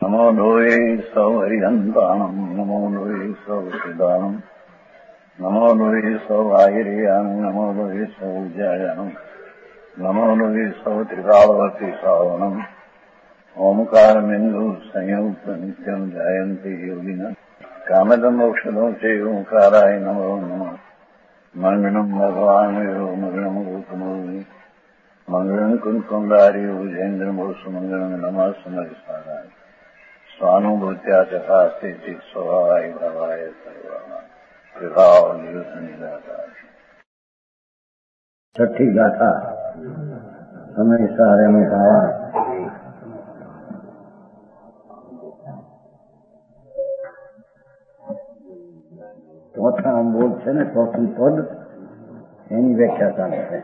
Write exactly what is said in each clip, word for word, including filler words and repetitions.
નમો લોહે સૌ હરિહંતાણમ નમો લોહે સૌ સિદ્ધાણમ નમો લોહે સૌ આહિર્યાન નમો લોહે સૌ જયાનમ નમો લોહે સૌ ત્રિકાળવતી શ્રાવણમ ઓમકારમિંદુ સંયુક્ત નિત્યમ જાયંતી યોગિના કામદમ ઔષધો છે ઓંકારાય નમો નમઃ મંગળમ ભગવાન મંગળમ ગોતમોહિ મંગળમ કુંકુંડારી ઉજેન્દ્રમોસુ મંગળમ નમઃ સમરિસારાય સ્વાનુભૂત્યા ચકાસ્તે ચિત સ્વભાવાય ભાવાય સર્વા વિભાવ નિદાતા. છઠ્ઠી ગાથા સમયસાર એનું ભાવા. ચોથા અંબોધ છે ને ચોથી પદ એની વ્યાખ્યા ચાલે છે.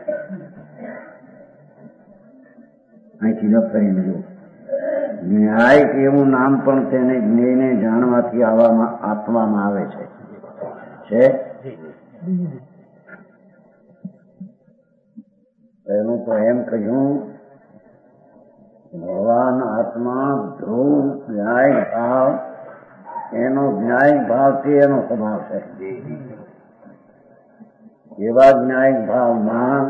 અહીંથી ન કરીને જો ન્યાય એવું નામ પણ તેને જ્ઞેયને જાણવાથી આવવામાં આપવામાં આવે છે. છે પહેલું તો એમ કહ્યું ભગવાન આત્મા ધ્રુવ ન્યાય ભાવ એનો ન્યાય ભાવથી એનો સ્વભાવ છે. એવા ન્યાય ભાવમાં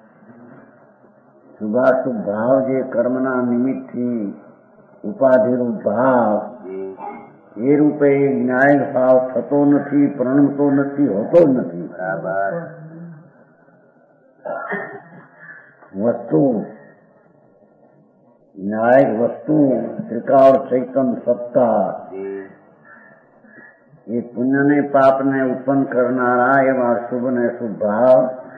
શુભાશુભ ભાવ જે કર્મના નિમિત્તથી ઉપાધિરૂપ ભાવ એ રૂપે ન્યાય ભાવ થતો નથી, પ્રણમતો નથી, હોતો નથી. બરાબર. વસ્તુ ન્યાય વસ્તુ ત્રિકાળ ચૈતન સત્તા એ પુણ્ય ને પાપ ને ઉત્પન્ન કરનારા એવા શુભ ને શુભ ભાવ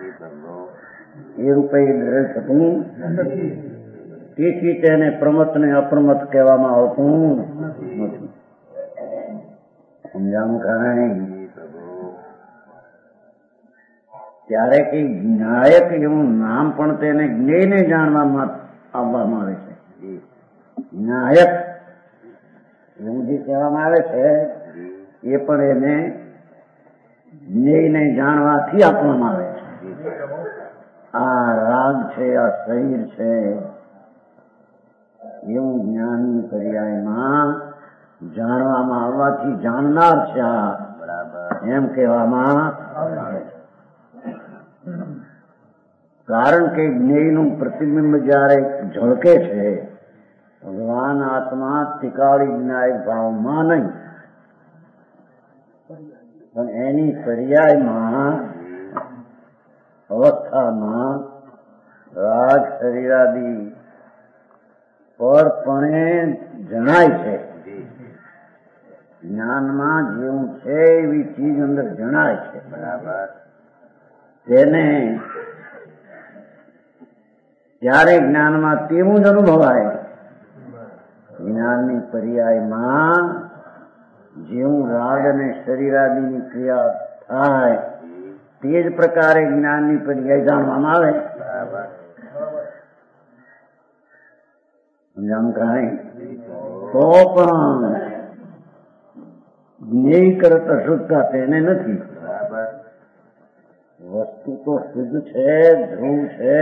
એ રૂપે દરેક થતું નથી. તેથી તેને પ્રમત ને અપ્રમત કહેવામાં આવતું નથી. સમજાવું કાંઈ? ત્યારે કે ન્યાયક એવું નામ પણ તેને જ્ઞેયને જાણવામાં આવવામાં આવે છે. ન્યાયક એવું જે કહેવામાં આવે છે એ પણ એને જ્ઞેયને જાણવાથી આપવામાં આવે છે. આ રાગ છે, આ શરીર છે એવું જ્ઞાનની પર્યાયમાં જાણવામાં આવવાથી જાણનાર છે આ બરાબર એમ કહેવામાં આવે છે. કારણ કે જ્ઞેયનું પ્રતિબિંબ જયારે ઝળકે છે ભગવાન આત્મા ત્રિકાળી ન્યાય ભાવમાં નહીં પણ એની પર્યાયમાં અવસ્થામાં રાગ શરીરાદી પરપણે જણાય છે. જ્ઞાનમાં જેવું છે એવી ચીજ અંદર જણાય છે. બરાબર. તેને ત્યારે જ્ઞાનમાં તેવું જ અનુભવાય. જ્ઞાનની પર્યાયમાં જેવું રાગ અને શરીરાદીની ક્રિયા થાય તે જ પ્રકારે જ્ઞાનની પર્યાય જાણવામાં આવે. બરાબર. સમજાવું કાંઈ? તો પણ જ્ઞેય કરત અશુદ્ધતા તેને નથી. બરાબર. વસ્તુ તો શુદ્ધ છે, ધ્રુવ છે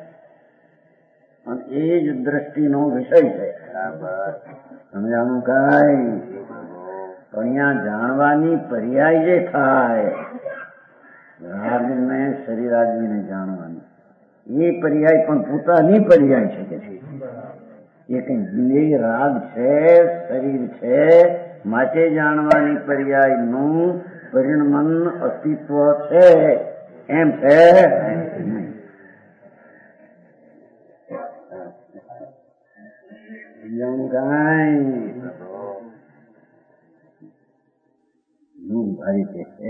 અને એ જ દ્રષ્ટિનો વિષય છે. બરાબર. સમજાવું કાંઈ? પણ અહીંયા જાણવાની પર્યાય જે થાય રાગને શરીરાદીને જાણવાની એ પર્યાય પણ પોતાની પર્યાય છે કે એ કઈ જ્ઞેય રાગ છે, શરીર છે માટે જાણવાની પર્યાયનું પરિણમન અસ્તિત્વ છે એમ છે ભાઈ છે.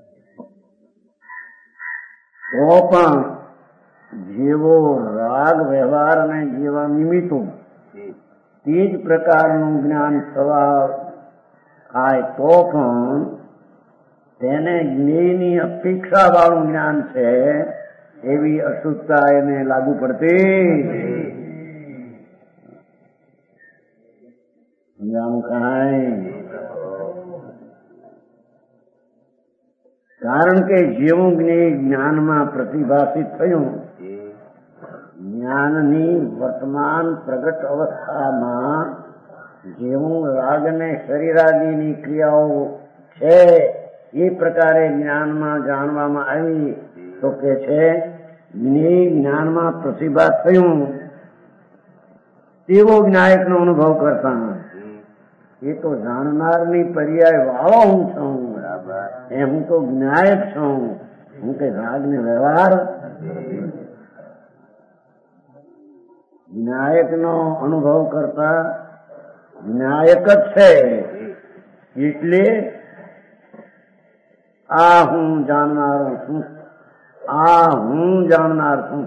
તો પણ જેવો રાગ વ્યવહાર અને જેવા નિમિત્તો તે જ પ્રકારનું જ્ઞાન થવા થાય તો પણ તેને જ્ઞેયની અપેક્ષા વાળું જ્ઞાન છે એવી અશુદ્ધતા એને લાગુ પડતી. સમજાવું કાંઈ? કારણ કે જેવું જ્ઞેય જ્ઞાનમાં પ્રતિભાષિત થયું જ્ઞાનની વર્તમાન પ્રગટ અવસ્થામાં જેવું રાગ ને શરીરાદિની ક્રિયાઓ છે એ પ્રકારે જ્ઞાનમાં જાણવામાં આવી તો કે છે જ્ઞાનમાં પ્રતિભા થયું તેવો જ્ઞાયકનો અનુભવ કરતા એ તો જાણનારની પર્યાય વાળો હું છું એ હું તો જ્ઞાયક છું હું કે રાગ ને વ્યવહાર જ્ઞાયક નો અનુભવ કરતા જ્ઞાયક જ છે એટલે આ હું જાણનારો છું આ હું જાણનાર છું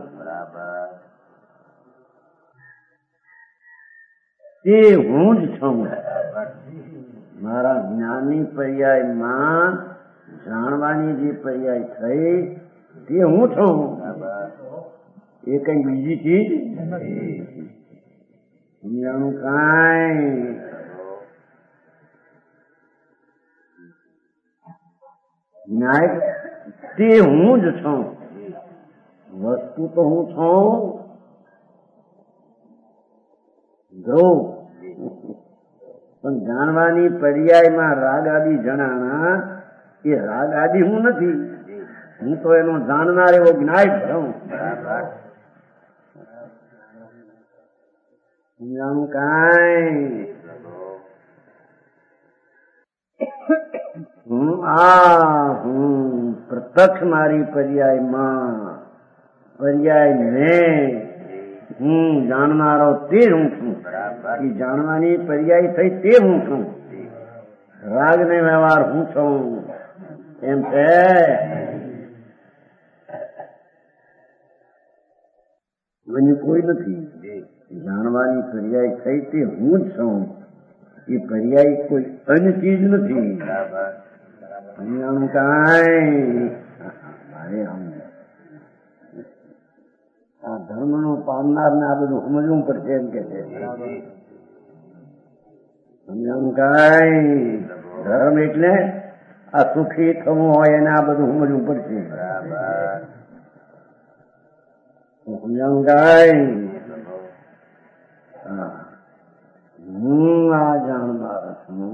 તે હું જ છું મારા જ્ઞાનની પર્યાયમાં જાણવાની જે પર્યાય થઈ તે હું છું એ કઈ બીજી ચીજ સમજાણું કાંઈ જ્ઞાયક તે હું જ છું વસ્તુ તો હું છું ધ્રુવ પણ જાણવાની પર્યાયમાં રાગ આદિ જણાણા એ રાગ આદિ હું નથી હું તો એનો જાણનાર એવો જ્ઞાયક છું સમજાણું કાંઈ હું આ હું પ્રત્યક્ષ મારી પર્યાયમાં પર્યાય ને હું જાણનારો તે હું છું એ જાણવાની પર્યાય થઈ તે હું છું રાગ ને વ્યવહાર હું છું એમ છે મને કોઈ નથી જાણવાની પર્યાય થઈ તે હું જ છું એ પર્યાય કોઈ અન્ય ચીજ નથી અહીંયા કાંઈ મારે આમ આ ધર્મ નું પામનાર ને આ બધું સમજવું પડશે એમ કે છે સમજાવું કાંઈ ધર્મ એટલે આ સુખી થવું હોય એને આ બધું સમજવું પડશે સમજાવું કાંઈ હું આ જાણનાર છું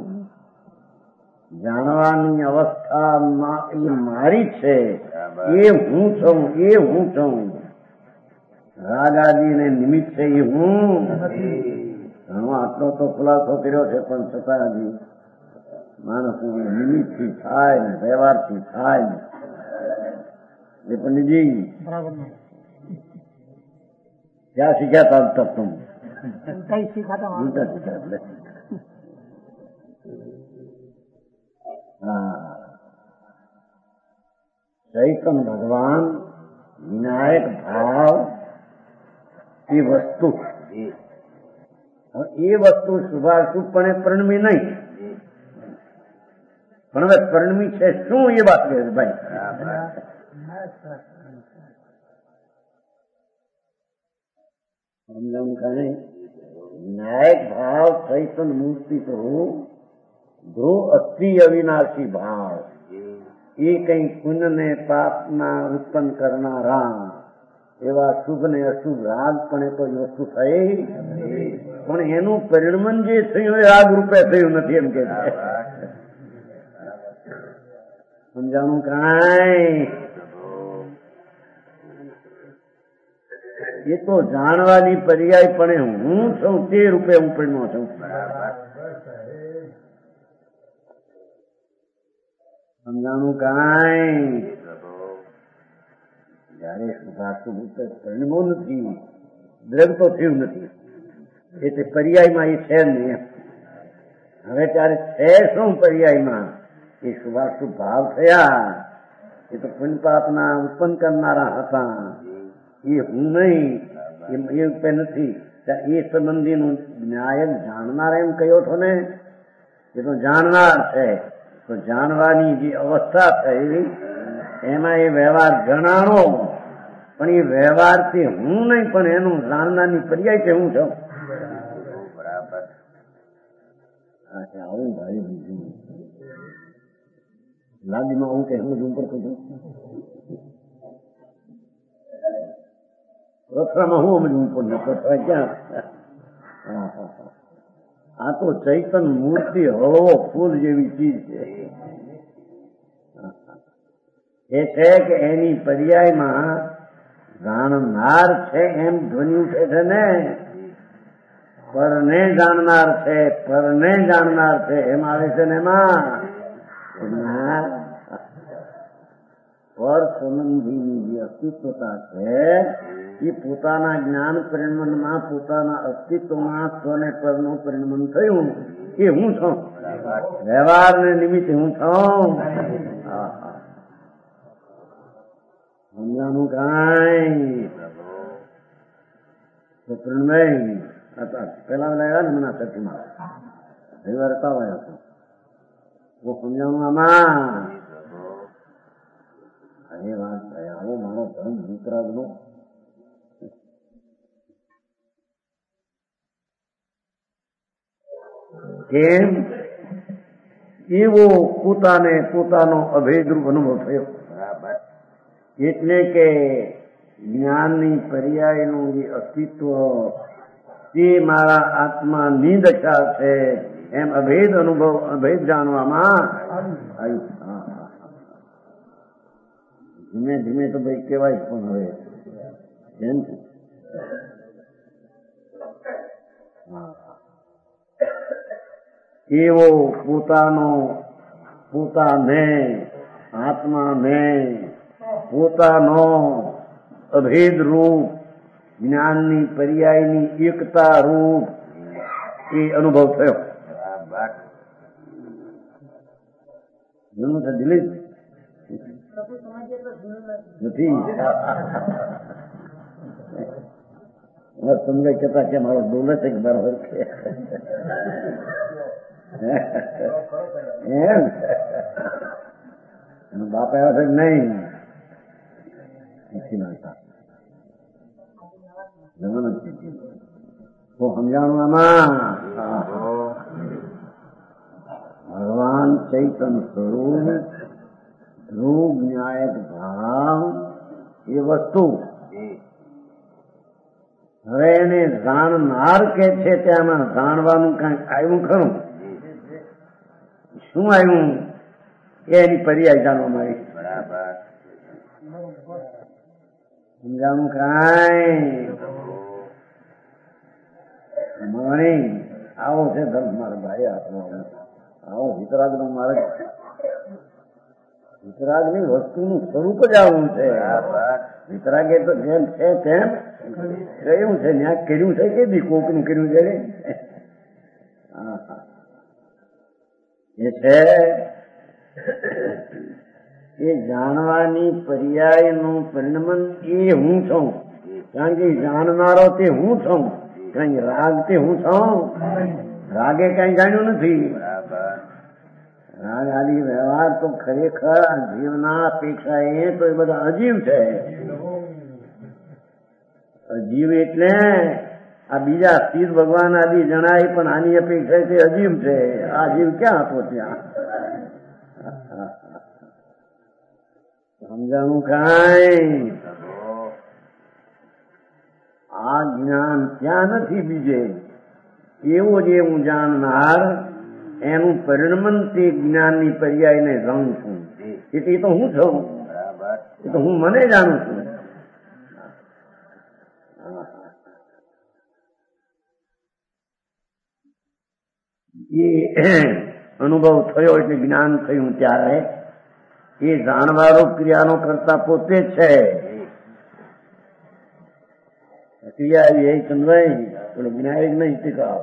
જાણવાની અવસ્થામાં એ મારી છે એ હું છું એ હું છું રાગ આદિ ને નિમિત્ત છે એ હું ઘણો આટલો તો ખુલાસો કર્યો છે પણ છતાં હજી માણસ નિમિત્ત થી થાય ને વ્યવહાર થી થાય ને એ પંડિતજી ક્યાં શીખ્યા હતા તબ તુમ કઈ શીખાતા ઉલટા શીખ્યા એટલે હા ચૈતન ભગવાન વિનાયક ભાવ એ વસ્તુ એ વસ્તુ શુભાશુભપણે પરિણમી નહીં પણ હવે પરિણમી છે શું એ વાત કહે છે ભાઈ સમજાવું કાંઈ વિનાયક ભાવ ચૈતન મૂર્તિ તો ધ્રુવ અસ્થિ અવિનાશી ભાવ એ કઈ પુણ્ય ને પાપ ના ઉત્પન્ન કરનારા એવા શુભ ને અશુભ રાગ પણ એ કોઈ વસ્તુ થઈ પણ એનું પરિણમન જે થયું એ રાગ રૂપે થયું નથી એમ કે સમજાણું કાંઈ એ તો જાણવાની પર્યાય પણ હું છું તે રૂપે હું પરિણ્યો છું સમજાણું કાંઈ જયારે શુભાશુભ રૂપે પરિણમો નથી દ્રવ્ય તો થયું નથી એટલે પર્યાયમાં એ છે નહીં હવે ત્યારે છે શું પર્યાયમાં એ શુભાશુભ ભાવ થયા એ તો પુણ્ય પાપના ઉત્પન્ન કરનારા હતા એ હું નહીં એ રૂપે નથી એ સંબંધીનું ન્યાયક જાણનાર એમ કહ્યો છો ને એ તો જાણનાર છે તો જાણવાની જે અવસ્થા થઈ એમાં એ વ્યવહાર ગણાણો પણ એ વ્યવહારથી હું નહીં પણ એનું જાણનારની પર્યાય છે હું છું બરાબર આવું ભાઈ બીજું લાદીમાં હું કે સમજવું પડતું છું રથડામાં હું સમજવું પડતું ક્યાં આ તો ચૈતન મૂર્તિ હળવો ફૂલ જેવી ચીજ છે. એ છે કે એની પર્યાયમાં જાણનાર છે એમ ધ્વનિ ઉઠે છે ને, પરને જાણનાર છે, પરને જાણનાર છે એમ આવે છે ને એમાં પર સંબંધીની જે અસ્તિત્વતા છે એ પોતાના જ્ઞાન પરિણમનમાં પોતાના અસ્તિત્વમાં સ્વને પરનું પરિણમન થયું એ હું છું, વ્યવહારને નિમિત્તે હું છું. સમજાનું કાંઈ તો પરિણમય હતા. પેલા લાવ્યા ને મને સચમાં રવિવાર આવ્યો હતો હું સમજાવું આમાં અરે વાત થાય આવો મારો ધર્મ વિતરાગનો કેમ એવો પોતાને પોતાનો અભેદરૂપ અનુભવ થયો. એટલે કે જ્ઞાનની પર્યાયનું જે અસ્તિત્વ તે મારા આત્માની દશા છે એમ અભેદ અનુભવ અભેદ જાણવામાં આવ્યું. ધીમે ધીમે તો ભાઈ કહેવાય પણ હવે એમ છે. એવો પોતાનો પોતાને આત્માને પોતાનો અભેદ રૂપ જ્ઞાનની પર્યાયની એકતા રૂપ એ અનુભવ થયો. જૂનું છે દિલીપ નથી તમને કહેતા કે મારો બોલે છે કે બરાબર છે એમ બાપ આવ્યા છે નહીં નથી માનતા તો સમજાણું આમાં ભગવાન ચૈતન સ્વરૂપ ધ્રુવ ન્યાયક ભાવ એ વસ્તુ હવે એને જાણનાર કે છે ત્યાંમાં જાણવાનું કઈ આવ્યું ખરું? શું આવ્યું? એની પર્યાય જાણવામાં આવી. બરાબર સમજાવું કાંઈ મણી આવો છે ધર્મ મારા ભાઈ હાથમાં આવો વિતરાગ નો માર્ગ. વિતરાગ ની વસ્તુનું સ્વરૂપ જ આવું છે. વિતરાગે તો જેમ છે તેમ કહ્યું છે, ન્યાક કર્યું છે કે દી કોકનું કર્યું છે એ છે એ જાણવાની પર્યાયનું પરિણમન એ હું છું. કારણ કે જાણનારો તે હું છું. કઈ રાગ તે હું છું. રાગે કઈ જાણ્યું નથી. રાગ આદિ વ્યવહાર તો ખરેખર જીવના અપેક્ષા એ તો એ બધા અજીવ છે. અજીવ એટલે આ બીજા સ્થિર ભગવાન આદિ જણાય પણ આની અપેક્ષા તે અજીવ છે. આ જીવ ક્યાં હતો ત્યાં? સમજાણું કાંઈ? આ જ્ઞાન ત્યાં નથી બીજે. એવો જે હું જાણનાર એનું પરિણમન તે જ્ઞાનની પર્યાયને જાણું છું. એટલે એ તો હું છું. એ તો હું મને જાણું છું. એ અનુભવ થયો એટલે જ્ઞાન થયું ત્યારે એ જાણવારો ક્રિયાનો કરતા પોતે જ છે. ક્રિયા એ સમજાય પેલો જ્ઞાય જ નહીં શીખાવ.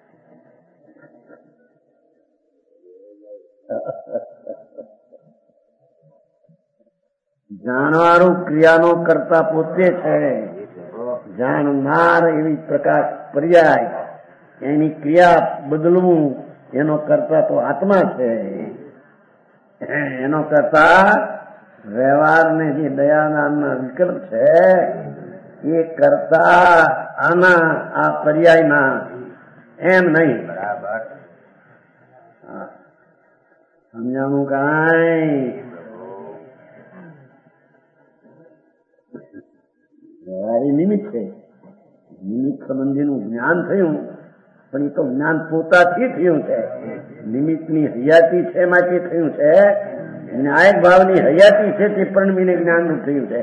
જાણવારો ક્રિયાનો કરતા પોતે છે. જાણનાર એવી પ્રકાશ પર્યાય એની ક્રિયા બદલવું એનો કરતા તો આત્મા છે. એનો કરતા વ્યવહારને જે દયાના વિકલ્પ છે એ કરતા આના આ પર્યાયના એમ નહીં. બરાબર સમજાણું કાંઈ? વ્યવહારી નિમિત્ત છે. નિમિત્ત સંબંધીનું જ્ઞાન થયું પણ એ તો જ્ઞાન પોતાથી થયું છે. નિમિત્તની હયાતી છે માટે થયું છે. ન્યાયક ભાવની હયાતી છે તે પરણમીને જ્ઞાનનું થયું છે.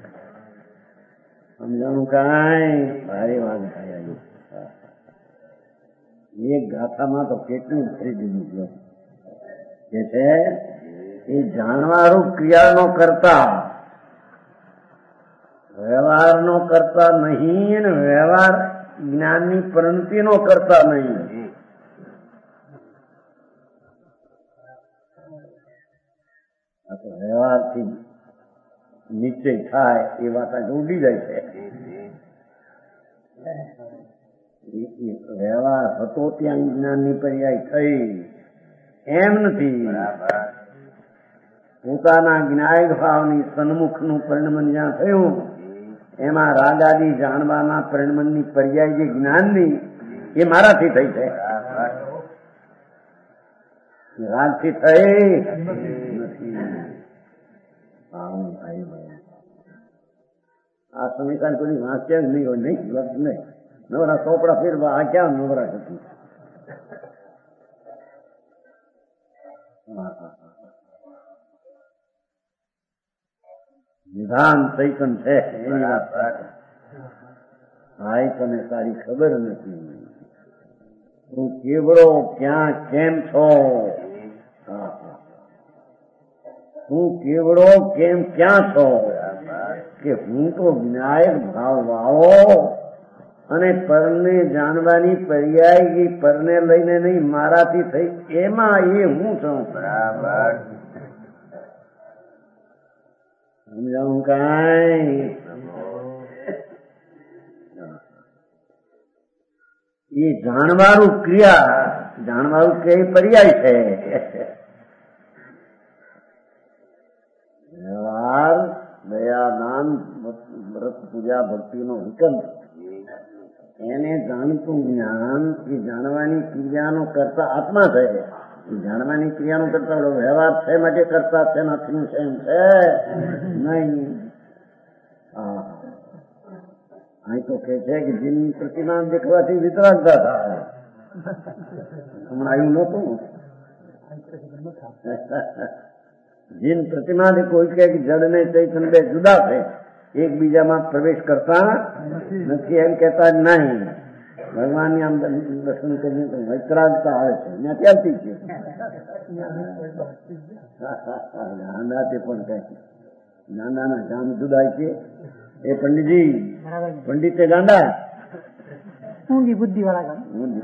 સમજાણું કાંઈ ભારે વાત થાય. એક ગાથામાં તો કેટલું ફરી દીધું કે છે એ જાણવારૂપ ક્રિયાનો કરતા વ્યવહારનો કરતા નહીં અને વ્યવહાર જ્ઞાનની પરિણતિનો કરતા નહીં. આ તો વ્યવહારથી નિશ્ચય થાય એ વાત આજે ઉડી જાય છે. વ્યવહાર હતો ત્યાં જ્ઞાનની પર્યાય થઈ એમ નથી. પોતાના જ્ઞાયક ભાવની સન્મુખનું પરિણમન જ્યાં થયું એમાં રાગાદી જાણવાના પરિણમનની પર્યાય જે જ્ઞાનની એ મારાથી થઈ છે. રાગથી થઈ નથી. આ સમીકરણ કોઈ વાંચ્યા જ નહીં હોય નહીં લક્ષ નહીં નવરા ચોપડા ફેરવા આ ક્યાં નવરા હતી. નિધાન ચૈતન છે એની વાત ભાઈ તને તારી ખબર નથી. તું કેવડો ક્યાં કેમ છો? તું કેવડો કેમ ક્યાં છો કે હું તો જ્ઞાયક ભાવ વાવો અને પરને જાણવાની પર્યાય પરને લઈને નહીં મારાથી થઈ એમાં એ હું છું. બરાબર સમજાવું કાંઈ? એ જાણવારું ક્રિયા જાણવારું કે પર્યાય છે. વ્યવહાર દયા દાન વ્રત પૂજા ભક્તિનો વિકલ્પ એને જાણતું જ્ઞાન એ જાણવાની ક્રિયાનો કરતા આત્મા છે. એ જાણવાની ક્રિયાનો કરતા વ્યવહાર છે માટે કરતા છે નથી છે એમ છે નહીં. અહીં તો કે છે કે જીનની પ્રતિમા દેખવાથી વિતરાગતા થાય. હમણાં આવ્યું નહોતું. જીન પ્રતિમા કોઈ કહે કે જડ ને ચૈતન બે જુદા છે એકબીજામાં પ્રવેશ કરતા નથી એમ કહેતા જ નહીં. ભગવાનની આમ દર્શન કરીએ તો વૈતરાગતા આવે છે ત્યાંથી છે. ગાંડા તે પણ કહે ગાંડાના ગામ જુદા છે. એ પંડિતજી પંડિતે ગાંડા ઊંડી બુદ્ધિ વાળા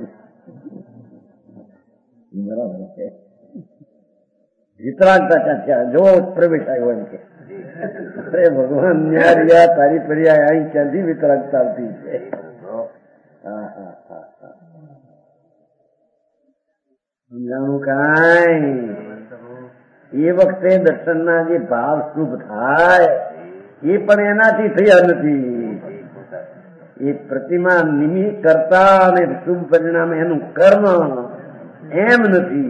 બરાબર છે. વિતરાગતા ક્યાં જો પ્રવેશ આવ્યો એમ કે અરે ભગવાન ન્યારિયા તારી પર્યાય અહીં ક્યાંથી વિતરાગતા આવતી છે. સમજાણું કાંઈ? એ વખતે દર્શનના જે ભાવ શુભ થાય એ પણ એનાથી થયા નથી. એ પ્રતિમા નિમિત્ત કરતા અને શુભ પરિણામ એનું કર્મ એમ નથી.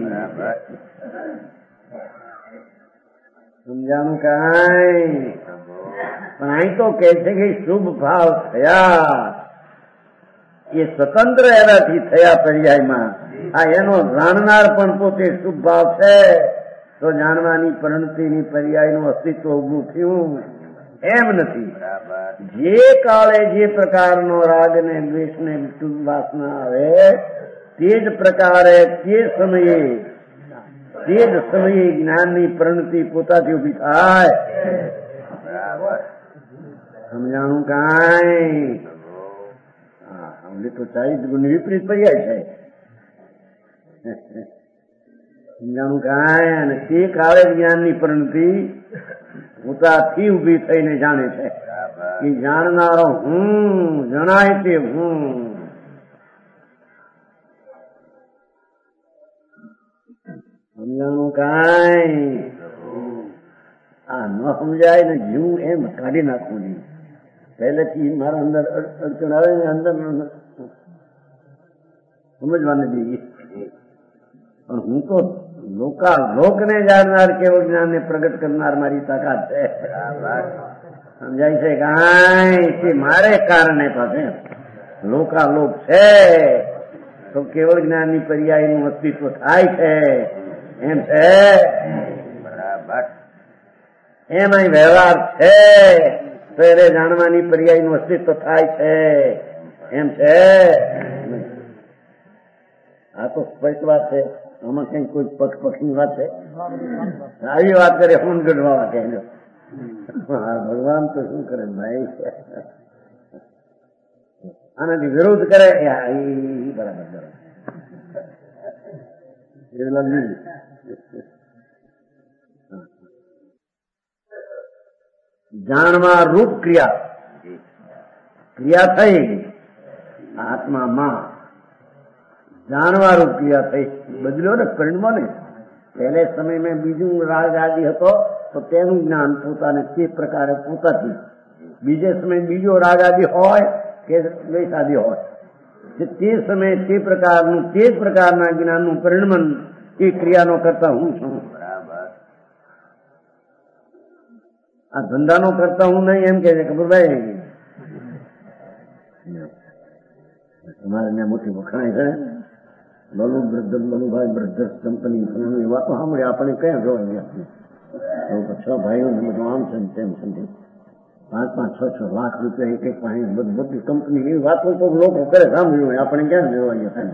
સમજાણું કાંઈ? પણ અહીં તો કે છે કે શુભ ભાવ થયા એ સ્વતંત્ર એનાથી થયા પર્યાયમાં. આ એનો જાણનાર પણ પોતે શુભ ભાવ છે તો જાણવાની પરિણતિની પર્યાયનું અસ્તિત્વ ઉભું થયું એમ નથી. જે કાળે જે પ્રકારનો રાગ ને દ્વેષ ને વાસના આવે તે જ પ્રકારે તે સમયે તે જ સમયે જ્ઞાનની પરિણતિ પોતાથી ઉભી થાય. સમજાણું કાંઈ? હા અમને તો ચાલીસ ગુણ વિપરીત પર્યાય છે. સમજાણું કાંઈ? અને તે કાળે જ્ઞાનની પરિણતિ પોતાથી ઉભી થઈને જાણે છે કે જાણનારો હું જણાય તે હું. સમજાણું કાંઈ? આ ન સમજાય ને જીવું એમ કાઢી નાખવું નહીં. પહેલેથી મારા અંદર અડચણ આવે ને અંદર સમજવા નથી. પણ હું તો લોકા લોકને જાણનાર કેવળ જ્ઞાનને પ્રગટ કરનાર મારી તાકાત છે. સમજાય છે કાંઈ? તે મારે કારણે પાસે લોકા લોક છે તો કેવળ જ્ઞાનની પર્યાયનું અસ્તિત્વ થાય છે એમ છે. બરાબર. એમાં વ્યવહાર છે તો એને જાણવાની પર્યાયનું અસ્તિત્વ થાય છે એમ છે. આ તો સ્પષ્ટ વાત છે. આમાં કઈ કોઈ પક્ષ પક્ષની વાત છે? આવી વાત કરે ફોન ગઢવા કહેજો. ભગવાન તો શું કરે ભાઈ, આનાથી વિરોધ કરે બરાબર બરાબર. જાણવા રૂપ ક્રિયા ક્રિયા થઈ આત્મામાં, જાણવા રૂપ ક્રિયા થઈ. બદલ્યો ને પરિણમાં ને. પહેલે સમય મેં બીજું રાગ આદિ હતો તો તેનું જ્ઞાન પોતાને તે પ્રકારે પોતાથી, બીજે સમય બીજો રાગ આદિ હોય કે દ્વેષ આદિ હોય, તે સમયે તે પ્રકારનું તે જ પ્રકારના જ્ઞાનનું પરિણમન એ ક્રિયાનો કરતા હું છું. બરાબર. આ ધંધાનો કરતા હું નહીં એમ કે છે ખબરભાઈ. તમારે ત્યાં મોટી વખણાય છે Lalu brother Lallubhai brothers company એ વાતો સાંભળી આપણે ક્યાં જોવા ગયા છ ભાઈઓ બધું આમ છે તેમ છે, પાંચ પાંચ છ છ લાખ રૂપિયા એક એક પાસે બધી કંપની એવી વાતો તો લોકો કરે સાંભળ્યું આપણે ક્યાં જોવા ગયા.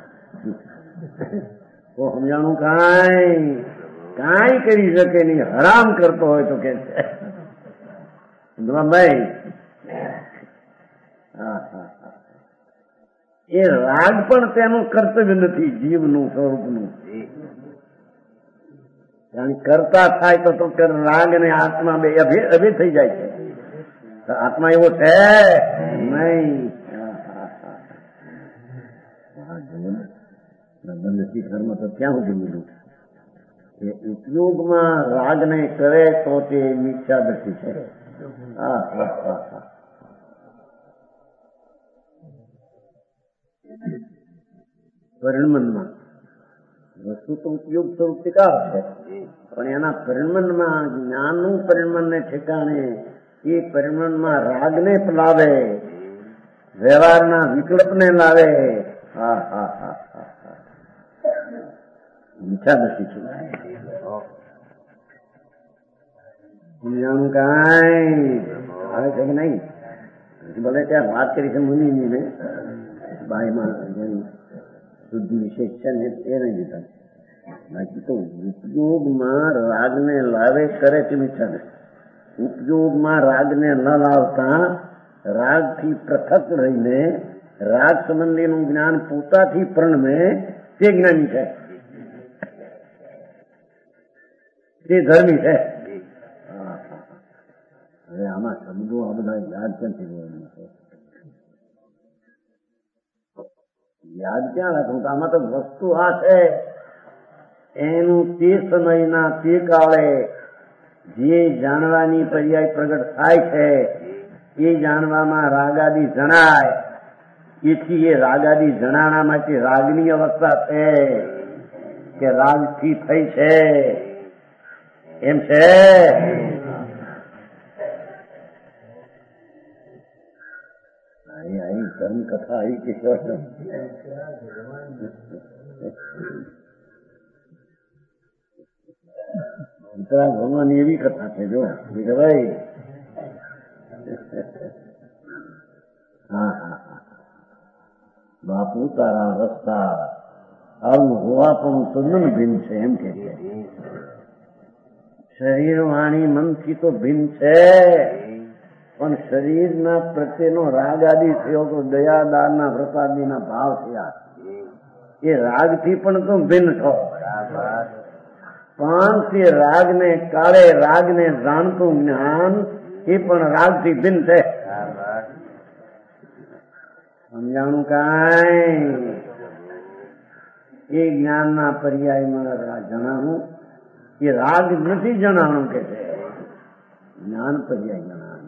તો સમજાણું કાંઈ કાંઈ કરી શકે નહીં, હરામ કરતો હોય તો કે છે ભાઈ. હા હા એ રાગ પણ તેનું કર્તવ્ય નથી, જીવનું સ્વરૂપનું. કારણ કરતા થાય તો તો રાગ અને આત્મા બે અભે થઈ જાય છે. આત્મા એવો છે નહીં. ધર્મ તો ક્યાં સુધી મળ્યું એ ઉપયોગમાં રાગને કરે તો તે મિથ્યા દ્રષ્ટિ છે. હા હા હા હા પરિણમનમાં વસ્તુ તો ઉપયોગ સ્વરૂપ ટીકા છે, પણ એના પરિણમનમાં જ્ઞાનનું પરિણમનને ઠેકાણે એ પરિણમનમાં રાગને લાવે, વ્યવહારના વિકલ્પને લાવે. હા હા હા હા હા મીઠા દસી છે. જાણું કાંઈ આવે છે કે નહીં? ભલે ત્યાં વાત કરી છે મુનિની ને બાયમાં શુદ્ધિ વિશેષ છે ને એ નહીં દીધા. બાકી તો ઉપયોગમાં રાગને લાવે કરે તે મીઠા દસી. ઉપયોગમાં રાગને ન લાવતા રાગથી પૃથક રહીને રાગ સંબંધીનું જ્ઞાન પોતાથી પ્રણમે તે જ્ઞાની છે, તે ધર્મી છે. હવે આમાં શબ્દો આ બધા યાદ ક્યાંથી રહેવાનું છે? યાદ ક્યાં રાખવું? આમાં તો વસ્તુ આ છે એનું તે સમયના તે કાળે જે જાણવાની પર્યાય પ્રગટ થાય છે એ જાણવામાં રાગાદી જણાય. એથી એ રાગાદી જણાણા માટે રાગની અવસ્થા છે કે રાગથી થઈ છે એમ છે. અહીં ધર્મ કથા આવી કે ઉત્તરાયણ ભગવાનની એવી કથા છે જો ભાઈ. હા હા હા બાપુ તારા રસ્તા આવું હોવા પણ તદ્દન ભિન્ન છે એમ કે છે. શરીર વાણી મનથી તો ભિન્ન છે, પણ શરીરના પ્રત્યેનો રાગ આદિ થયો તો દયા દાનના પ્રસાદીના ભાવ થયા એ રાગથી પણ તો ભિન્ન છો. પણ તે રાગને કાળે રાગને જાણતું જ્ઞાન એ પણ રાગથી ભિન્ન છે. સમજાણું કાંઈ? એ જ્ઞાનના પર્યાયમાં જણાવું એ રાગ નથી જણાવું કે છે, જ્ઞાન પર્યાય જણાવું.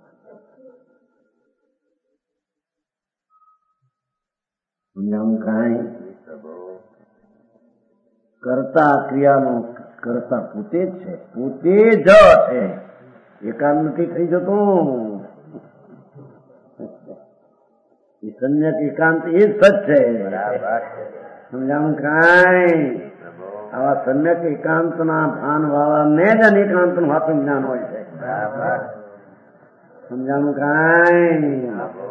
સમજાવું કાંઈ? કરતા ક્રિયાનો કરતા પોતે જ છે, પોતે જ છે, એકાદ નથી થઈ જતું. એ સમ્યક એકાંત એ જ સત છે. સમજાણું કાંઈ? આવા સમ્યક એકાંતના ભાન વાળાને જ અનેકાંતનું સાચું જ્ઞાન હોય છે. સમજાણું કાંઈ?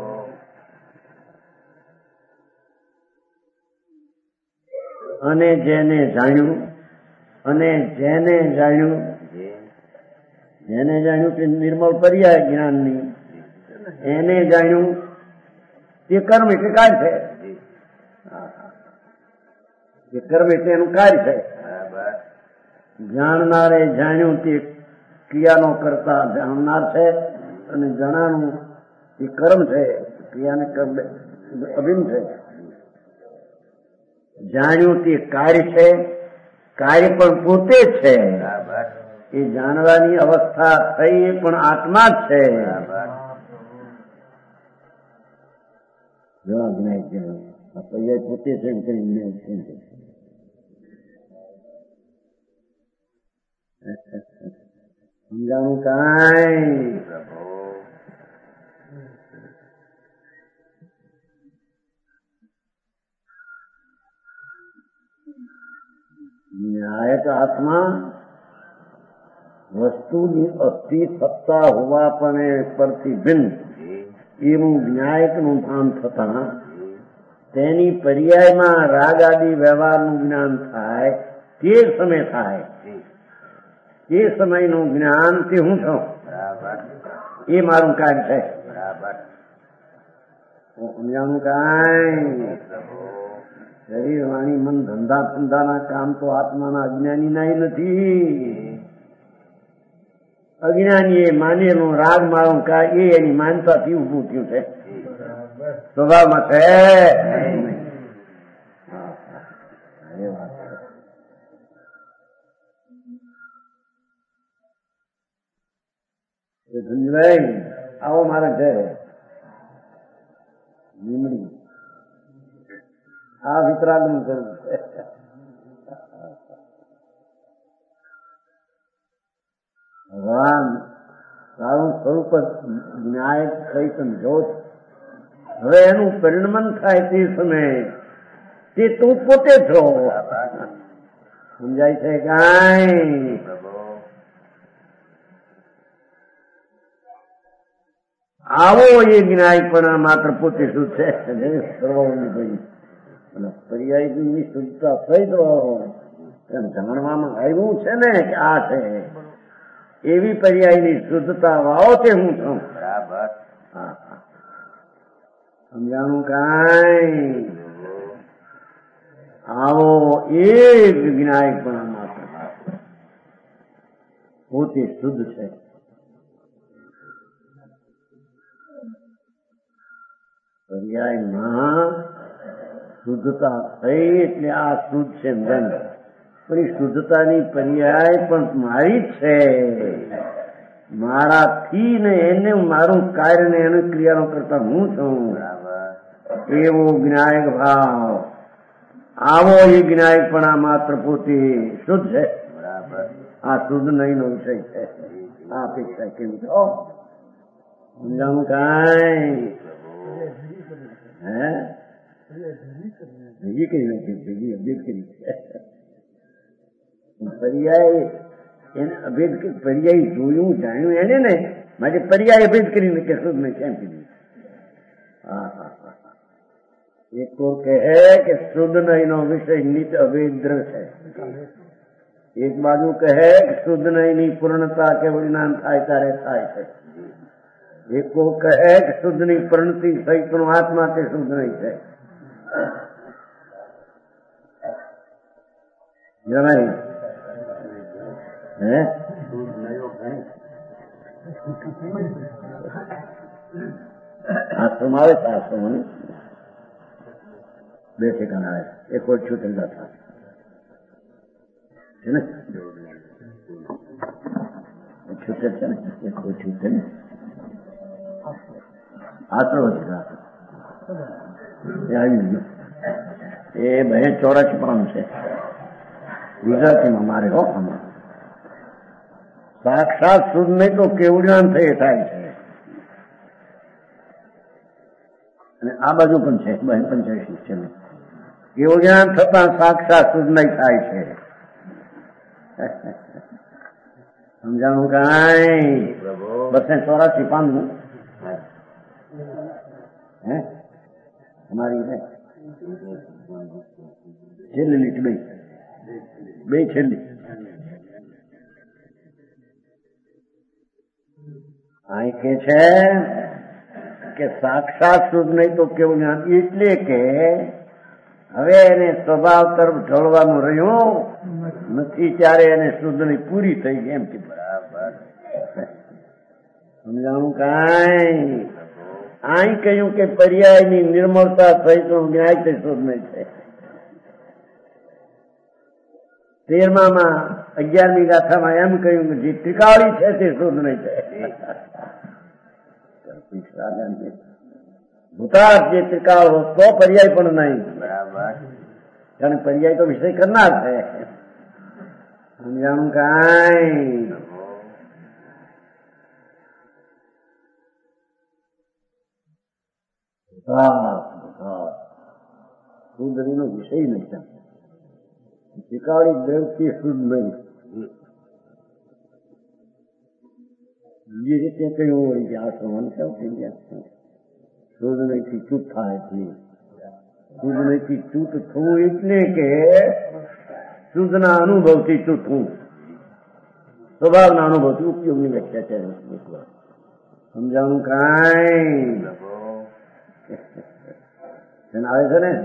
અને જેને જાણ્યું અને જેને જાણ્યું જેને જાણ્યું તે નિર્મળ પર્યાય જ્ઞાનની એને જાણ્યું તે કર્મ એટલે કાર્ય છે. તે કર્મ એટલે એનું કાર્ય છે. જાણનારે જાણ્યું તે ક્રિયાનો કરતા જાણનાર છે અને જણાનું તે કર્મ છે. ક્રિયાને કર્મ અભિન્ન છે. જાણ્યું તે કાર્ય છે. કાર્ય પણ પોતે જ છે. એ જાણવાની અવસ્થા થઈ એ પણ આત્મા જ છે. જવા જ્ઞાય પૈયા પોતે છે એમ કરીને સમજાણું કાંઈ? ન્યાયક આત્મા વસ્તુની અસ્થિ સત્તા હોવા પણ એ પરથી ભિન્ન એવું ન્યાયકનું ભાન થતા તેની પર્યાયમાં રાગ આદિ વ્યવહારનું જ્ઞાન થાય તે સમય થાય. એ સમયનું જ્ઞાન તે હું છું એ મારું કાર્ય છે. સમજાણું કાંઈ? શરીર વાણી મન ધંધા ધંધાના કામ તો આત્માના અજ્ઞાનીના નથી. અજ્ઞાની એ માનેલું રાગ મારું કા એ એની માનતાથી ઉભું થયું છે. સ્વભાવમાં છે. ધનજીભાઈ આવો મારે છે લીમડી આ વિતરાગનું કરવું છે. ભગવાન તારું સ્વરૂપ ન્યાય કઈ સમજો. હવે એનું પરિણમન થાય તે સમયે તે તું પોતે છો. સમજાય છે કાંઈ? આવો એ જ્ઞાયપણા માત્ર પોતે શું છે પર્યાયની શુદ્ધતા થઈ તો જાણવામાં આવ્યું છે ને કે આ છે એવી પર્યાયની શુદ્ધતા વાવો તે હું છું. સમજાણું કાંઈ? આવો એક જ્ઞાયપણા માત્ર પોતે શુદ્ધ છે. પર્યાયમાં શુદ્ધતા થઈ એટલે આ શુદ્ધ છે પણ એ શુદ્ધતાની પર્યાય પણ મારી જ છે. મારાથી ને એને મારું કાર્ય ને એની ક્રિયાનો કરતા હું છું એવો જ્ઞાયક ભાવ આવો એ જ્ઞાયકપણા માત્ર પોતે શુદ્ધ છે. આ શુદ્ધ નહીં નો વિષય છે. આ અપેક્ષા કેવી છો? સમજાવું કાંઈ? હે ભેગી કરી નાખી ભેગી અભેદ કરી પર્યાય એને અભેદ પર્યાય જોયું જાણ્યું એને ને માટે પર્યાય અભેદ કરીને કે શુદ્ધ મેં કેમ કીધું? હા હા હા એક તો કહે કે શુદ્ધ નહીં નો વિષય નિત અભેદ્ર છે. એક બાજુ કહે કે શુદ્ધ નહીં ની પૂર્ણતા કે જ્ઞાન થાય ત્યારે થાય છે. એક કહે કે શુદ્ધ ની પરિણતિ સહિત નો આત્મા તે શુદ્ધ નહીં છે. જણાય હે આશ્રમ આવે છે. આશ્રમ બે ઠેકાણા આવે. એક કોઈ છૂટેલા થાય છે ને છૂટે છે ને એક કોઈ છૂટે ને આશરો છે આવી ગયો. એ બે ચોરાશી પામ છે ગુજરાતીમાં મારે હો. સાક્ષાત શુદ્ધ નહીં તો કેવડાન થઈ થાય છે અને આ બાજુ પણ છે પંચ્યાસી છે એવું જ્ઞાન થતા સાક્ષાત શુદ્ધ થાય છે. સમજાણું કાંઈ? બસો ચોરાસી પાનનું હે તમારી છે છેલ્લી લીટ બે બે છેલ્લી અહીં કે છે કે સાક્ષાત શુદ્ધ નહીં તો કેવું જ્ઞાન એટલે કે હવે એને સ્વભાવ તરફ ઢળવાનું રહ્યું નથી ત્યારે એને શુદ્ધની પૂરી થઈ ગઈ એમ કે બરાબર સમજાણું કાંઈ? અહીં કહ્યું કે પર્યાયની નિર્મળતા થઈ તો ન્યાય તે શુદ્ધ નહીં થાય. તેરમામાં અગિયારમી ગાથામાં એમ કહ્યું કે જે ત્રિકાળી છે તે શુદ્ધ નહીં થાય. ભૂતાર જે ત્રિકાળ હો તો પર્યાય પણ નહીં. બરાબર કારણ પર્યાય તો વિષય કરનાર છે. સમજાણું કાંઈ? શુદ્ધ નો વિષય નહીં. ત્રિકાળી દ્રવથી શુદ્ધ નહીં. બીજી રીતે કયું વળી કે આ સમાન કેમ થઈ ગયા? શુદ્ધ નહીંથી ચૂપ થાય છે. શુદ્ધ નહીંથી ચૂત થવું એટલે કે શુદ્ધના અનુભવથી ચૂટવું. સ્વભાવના અનુભવથી ઉપયોગની વ્યાખ્યા છે. સમજાણું કાંઈ? આવે છે ને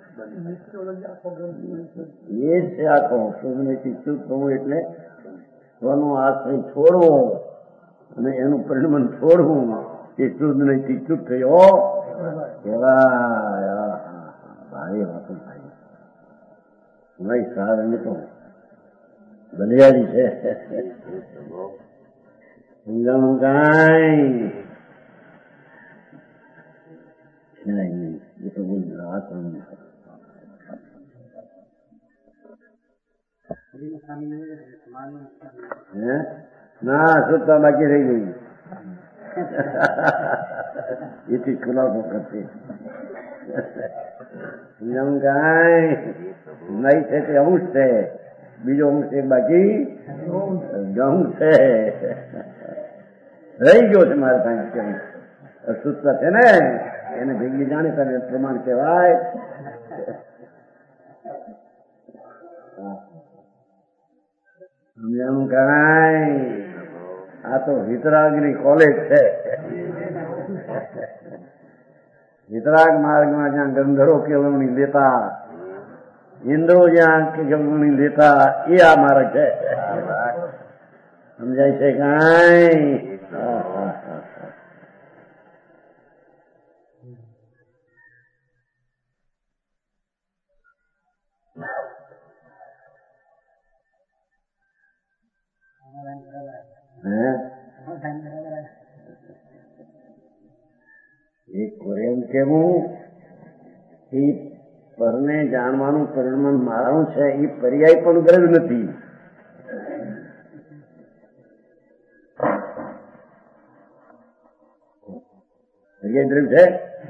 એ જ છે આખો. શુદ્ધ નહીંથી ચૂપ થવું એટલે સ્વનો આશ્રય છોડવો અને એનું પરિણમન છોડવું એ શુદ્ધ નહીંથી ચૂપ થયો કેવાય. ભારે વાતો થાય. ભાઈ સારા તો બલિયાળી છે. સમજાણું કાંઈ? નહીં એ તો બોલ આશ્રમ હે ના શુદ્ધતા બાકી રહી ગઈ. એથી ખુલાસો કરશે. કાંઈ નહીં છે તે અંશ છે. બીજો અંશ છે બાકી ગમ છે. રહી ગયો છે મારે કાંઈ ક્યાંય અશુદ્ધતા છે ને એને ભેગી જાણીતા પ્રમાણ કહેવાય. સમજાણું કાંઈ? આ તો વિતરાગની કોલેજ છે. વિતરાગ માર્ગમાં જ્યાં ગંધર્વો કેળવણી લેતા, ઇન્દ્રો જ્યાં કેળવણી લેતા એ આ માર્ગ છે. સમજાય છે કાંઈ? એક એમ કેવું એ પરને જાણવાનું પરિણામ મારું છે એ પર્યાય પણ દ્રવ્ય નથી. પર્યાય દ્રવ્ય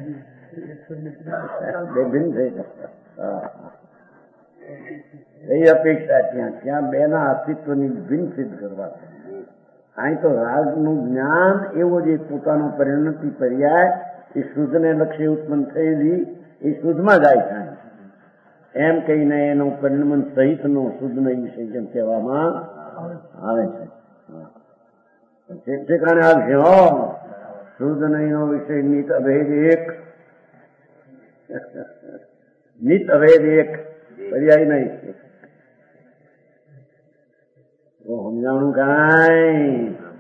છે બે ભિન્ન થઈ એ અપેક્ષા ત્યાં ત્યાં બે ના અસ્તિત્વની ભિન્ન સિદ્ધ કરવા. અહીં તો રાગનું જ્ઞાન એવો જે પોતાનો પરિણતિ પર્યાય એ શુદ્ધને લક્ષ્ય ઉત્પન્ન થયેલી એ શુદ્ધમાં જાય છે એમ કહીને એનું પરિણમન સહિતનો શુદ્ધનો વિષય જેમ કહેવામાં આવે છે. ઠેકાણે આવશે હો શુદ્ધ નહીંનો વિષય નિત અભેદ એક. નિત અભેદ એક પર્યાય નહીં. તો સમજાણું કાંઈ?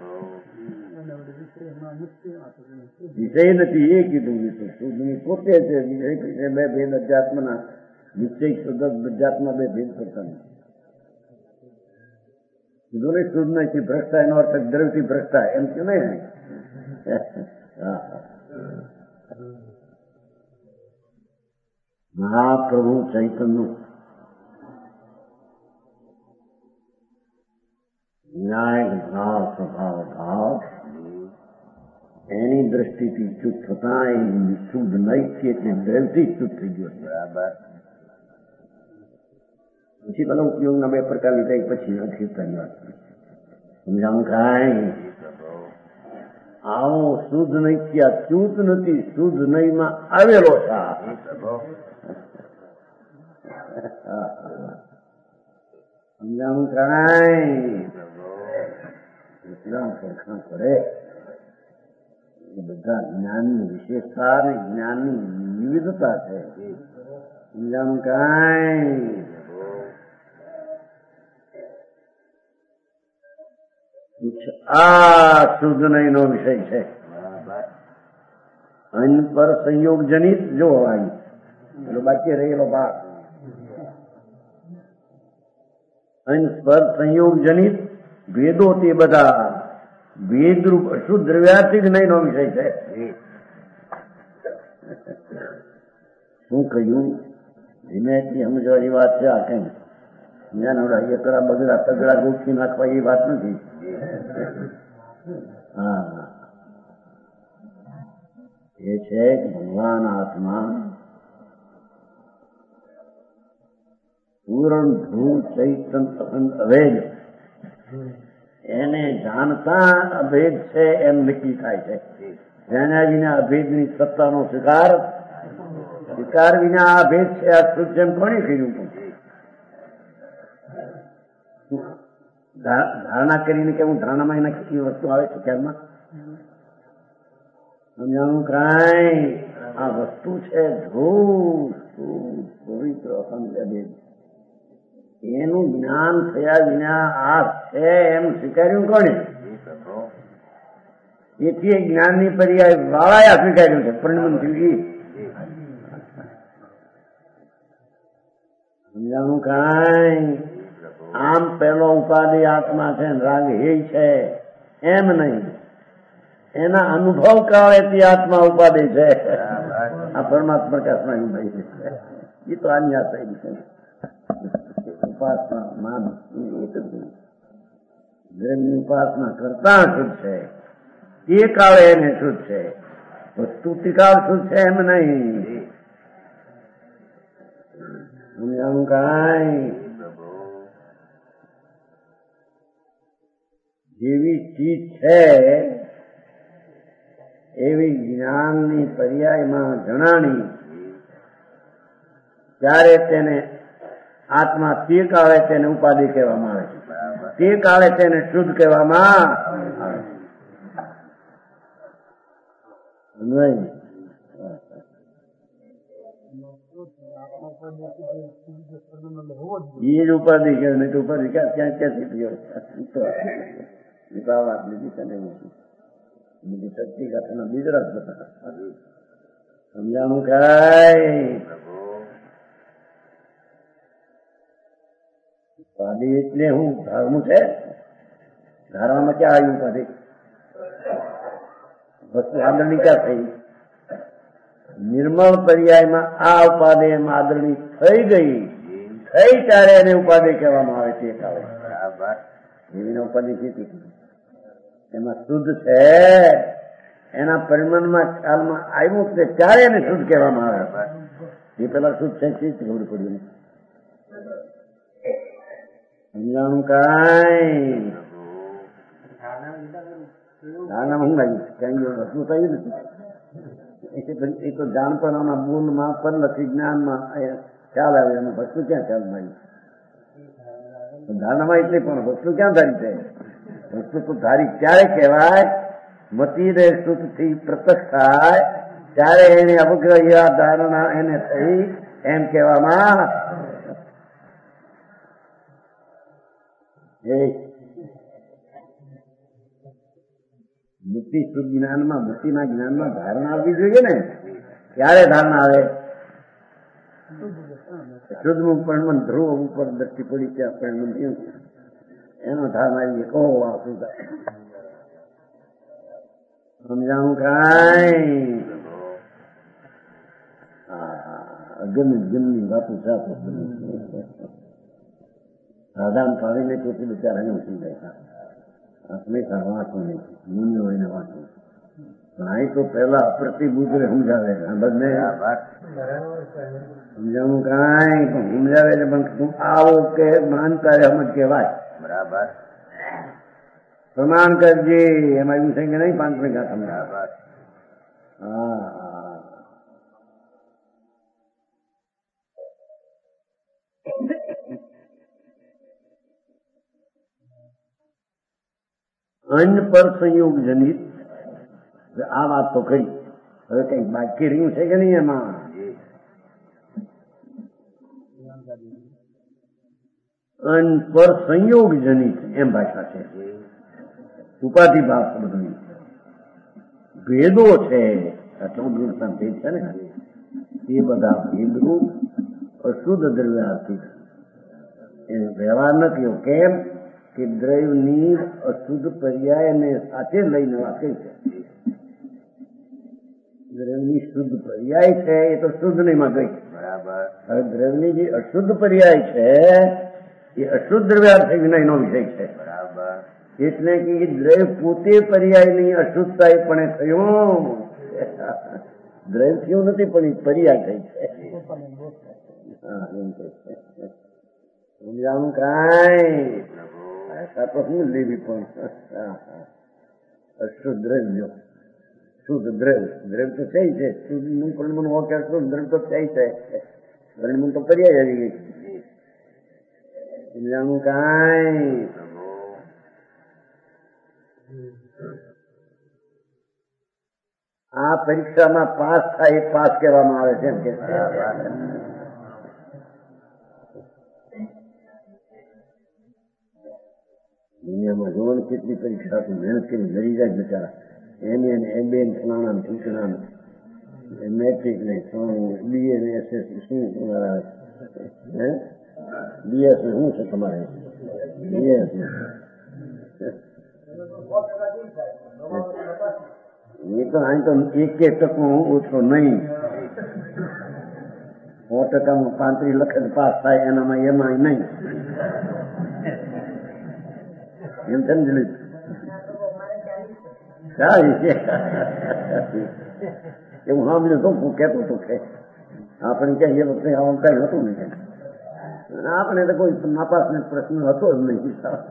વિષય નથી એ કીધું. શુદ્ધની પોતે છે વિષય બે ભેદ અધ્યાત્મના. નિશ્ચય શુદ્ધ અધ્યાત્મા બે ભેદ કરતા નથી. કીધું ને શુદ્ધ નથી ભ્રષ્ટા એનો અર્થ દ્રવ્યથી ભ્રષ્ટા એમ કે નહીં. મહાપ્રભુ ચૈતન્ય ન્યાય ભાવ સ્વભાવ ભાવ એની દ્રષ્ટિથી ચૂપ થતા એ શુદ્ધ નૈક્ય એટલે દિલથી ચૂપ થઈ ગયો. બરાબર. પછી પેલા ઉપયોગના બે પ્રકાર લીધા પછી અખીરતાની વાત સમજાવું કાંઈ આવો શુદ્ધ નૈક્ય ચૂત નથી, શુદ્ધ નહીમાં આવેલો થા સમજાવું કાંઈ એટલા સરખા કરે એ બધા જ્ઞાનની વિશેષતા અને જ્ઞાનની વિવિધતા છે. સમજાવું કાંઈ આ શુદ્ધ નહી નો વિષય છે. અન્ન પર સંયોગ જનિત જો આવી પેલો બાકી રહેલો ભાગ અન્ન પર સંયોગ જનિત ભેદો તે બધા ભેદરૂપ અશુદ્ધ દ્રવ્યાર્થિક નહીં નો વિષય છે. શું કહ્યું ધીમેથી સમજવાની વાત છે. આ કઈ જ્ઞાન ઓડા એકડા બગડા તગડા ગોઠવી નાખવા એ વાત નથી. હા એ છે ભગવાન આત્મા પૂર્ણ ધ્રુવ ચૈતન અખંડ અભેદ એને જાણતા અભેદ છે એમ નક્કી થાય છે. જાણ્યા વિના અભેદની સત્તાનો સ્વીકાર સ્વીકાર વિના આ ભેદ છે આ શુદ્ધ એમ કોણે કર્યું? ધારણા કરીને કે હું ધારણામાં એના કેટલી વસ્તુ આવે છે ખ્યાલમાં સમજાણું કાંઈ આ વસ્તુ છે ધ્રુવ પવિત્ર અખંડ અભેદ એનું જ્ઞાન થયા વિના આ છે એમ સ્વીકાર્યું કોને? એથી જ્ઞાનની પર્યાય વાળાએ સ્વીકાર્યું છે. પરિણામ થયું સમજાણું કાંઈ આમ પેલો ઉપાધિ આત્મા છે રાગ હે છે એમ નહીં, એના અનુભવ કાળે તે આત્મા ઉપાધિ છે. આ પરમાત્મા પ્રકાશમાં ભાઈ છે એ તો આની આ થઈ છે. ઉપાસના માન જેમની ઉપાસના કરતા શુદ્ધ છે તે કાળે એને શુદ્ધ છે, વસ્તુતિકાળ શુદ્ધ છે એમ નહીં. સમજાણું કાંઈ જેવી ચીજ છે એવી જ્ઞાનની પર્યાયમાં જણાણી ત્યારે તેને આત્મા તે કાળે તેને ઉપાધિ કહેવામાં આવે છે, તે કાળે તેને શુદ્ધ કહેવામાં આવે છે. એ જ ઉપાધિ કે નહીં તો ઉપાધિ ક્યાં ક્યાં ક્યાંથી થયો વાત લીધી તને બીજી શક્તિ ગાથાના બીજરા જ બધા સમજાણું કાંઈ ઉપાધિ એટલે હું ધર્મ છે ધારવામાં ક્યાં આવ્યું ઉપાધિ વસ્તુ આદરણી ક્યાં થઈ? નિર્મળ પર્યાયમાં આ ઉપાધિ એમાં આદરણી થઈ ગઈ થઈ ત્યારે એને ઉપાધિ કહેવામાં આવે છે. એવી ઉપાધિ કીધી એમાં શુદ્ધ છે એના પરિમાણમાં ખ્યાલમાં આવ્યું છે ત્યારે એને શુદ્ધ કહેવામાં આવે. એ પેલા શુદ્ધ છે તે ખબર પડી સમજાણું કાંઈ નાના હું લાગ્યું કઈ વસ્તુ થયું નથી એ તો જાણપણાના બોલમાં પણ નથી જ્ઞાનમાં ખ્યાલ આવે એમાં વસ્તુ ક્યાં ખ્યાલમાં આવી ધારણામાં એટલે પણ વસ્તુ ક્યાં ધારી છે? વસ્તુ તો ધારી ક્યારે કહેવાય? મતી રે સુખથી પ્રત્યક્ષ થાય ત્યારે એને અવગ્રહ ધારણા એને થઈ એમ કહેવામાં. મુક્તિ શુદ્ધ જ્ઞાનમાં મુક્તિના જ્ઞાનમાં ધારણા આવવી જોઈએ ને. ક્યારે ધારણા આવે? શુદ્ધ નું પરિણામ ધ્રુવ ઉપર દ્રષ્ટિ પડી ત્યાં પરિણામ કેવું એનો ધારણા આવી કહો આ શું સમજાણું કાંઈ ગમે જમની વાતો જાતો સાધાન પાડીને તેથી બિચારાને ઉઠી જાય હંમેશા વાંચવું નહીં મુનિઓ એને વાંચવું અહીં તો પેલા પ્રતિબુદ્ધ સમજાવે બંને સમજાવવાનું કાંઈ પણ સમજાવે છે પણ તું આવો કે માનતા સમજ કહેવાય. બરાબર. પ્રમાણ કરજે એમાં એવું છે કે નહીં પાંચ મિનિટ તમને. બરાબર. હા અન્ન પર સંયોગ જનિત આ વાત તો કરી. હવે કઈ બાકી રહ્યું છે કે નહીં એમાં? અન્ન પર સંયોગ જનિત એમ ભાષા છે. ઉપાધિ ભાવ બધું ભેદો છે. ચૌદ ગુણતા ભેદ છે ને એ બધા ભેદરૂપ અશુદ્ધ દ્રવ્યાર્થી એ વ્યવહાર નથી. કેમ કે દ્રવ્યની અશુદ્ધ પર્યાયને સાથે લઈને વાત કરી છે. દ્રવ્યની શુદ્ધ પર્યાય છે એ તો શુદ્ધ નહીં માં ગઈ. બરાબર. હવે દ્રવ્યની જે અશુદ્ધ પર્યાય છે એ અશુદ્ધ દ્રવ્યાર્થી વિનયનો વિષય છે. બરાબર. એટલે કે દ્રવ્ય પોતે પર્યાયની અશુદ્ધતા પણ થયું. દ્રવ્ય થયું નથી પણ એ પર્યાય થઈ છે. હા એમ કે છે સમજાવવાનું કાંઈ ભાષા તો શું લેવી પણ અશુદ્ધ દ્રવ્ય શુદ્ધ દ્રવ્ય દ્રવ્ય તો થઈ છે. શુદ્ધ નું પરિણમન હોકે શુદ્ધ દ્રવ્ય તો થઈ છે. પરિણમન તો પર્યાય આવી ગઈ. સમજાવવાનું કાંઈ આ પરીક્ષામાં પાસ થાય એ પાસ કહેવામાં આવે છે એમ કે દુનિયામાં જોવાની કેટલી પરીક્ષા મહેનત કરી લડી જાય બિચારા. એમ એને એમ બે ફલાણા સૂચના મેટ્રિક ને બીએ ને એસએસસી શું હે બીએસ ને શું છે તમારે? બીએસ એ તો અહીં તો એક એક ટકો ઓછો નહીં. સો ટકામાં પાંત્રીસ લખ પાસ થાય એનામાં એમાં નહીં. એમ સમજી લીધું. એવું સાંભળ્યું તો હું કહેતો હતો કે આપણે ક્યાં એ વખતે આવું કઈ હતું નહીં. આપણે તો કોઈ નાપાસ ને પ્રશ્ન હતો જ નહીં.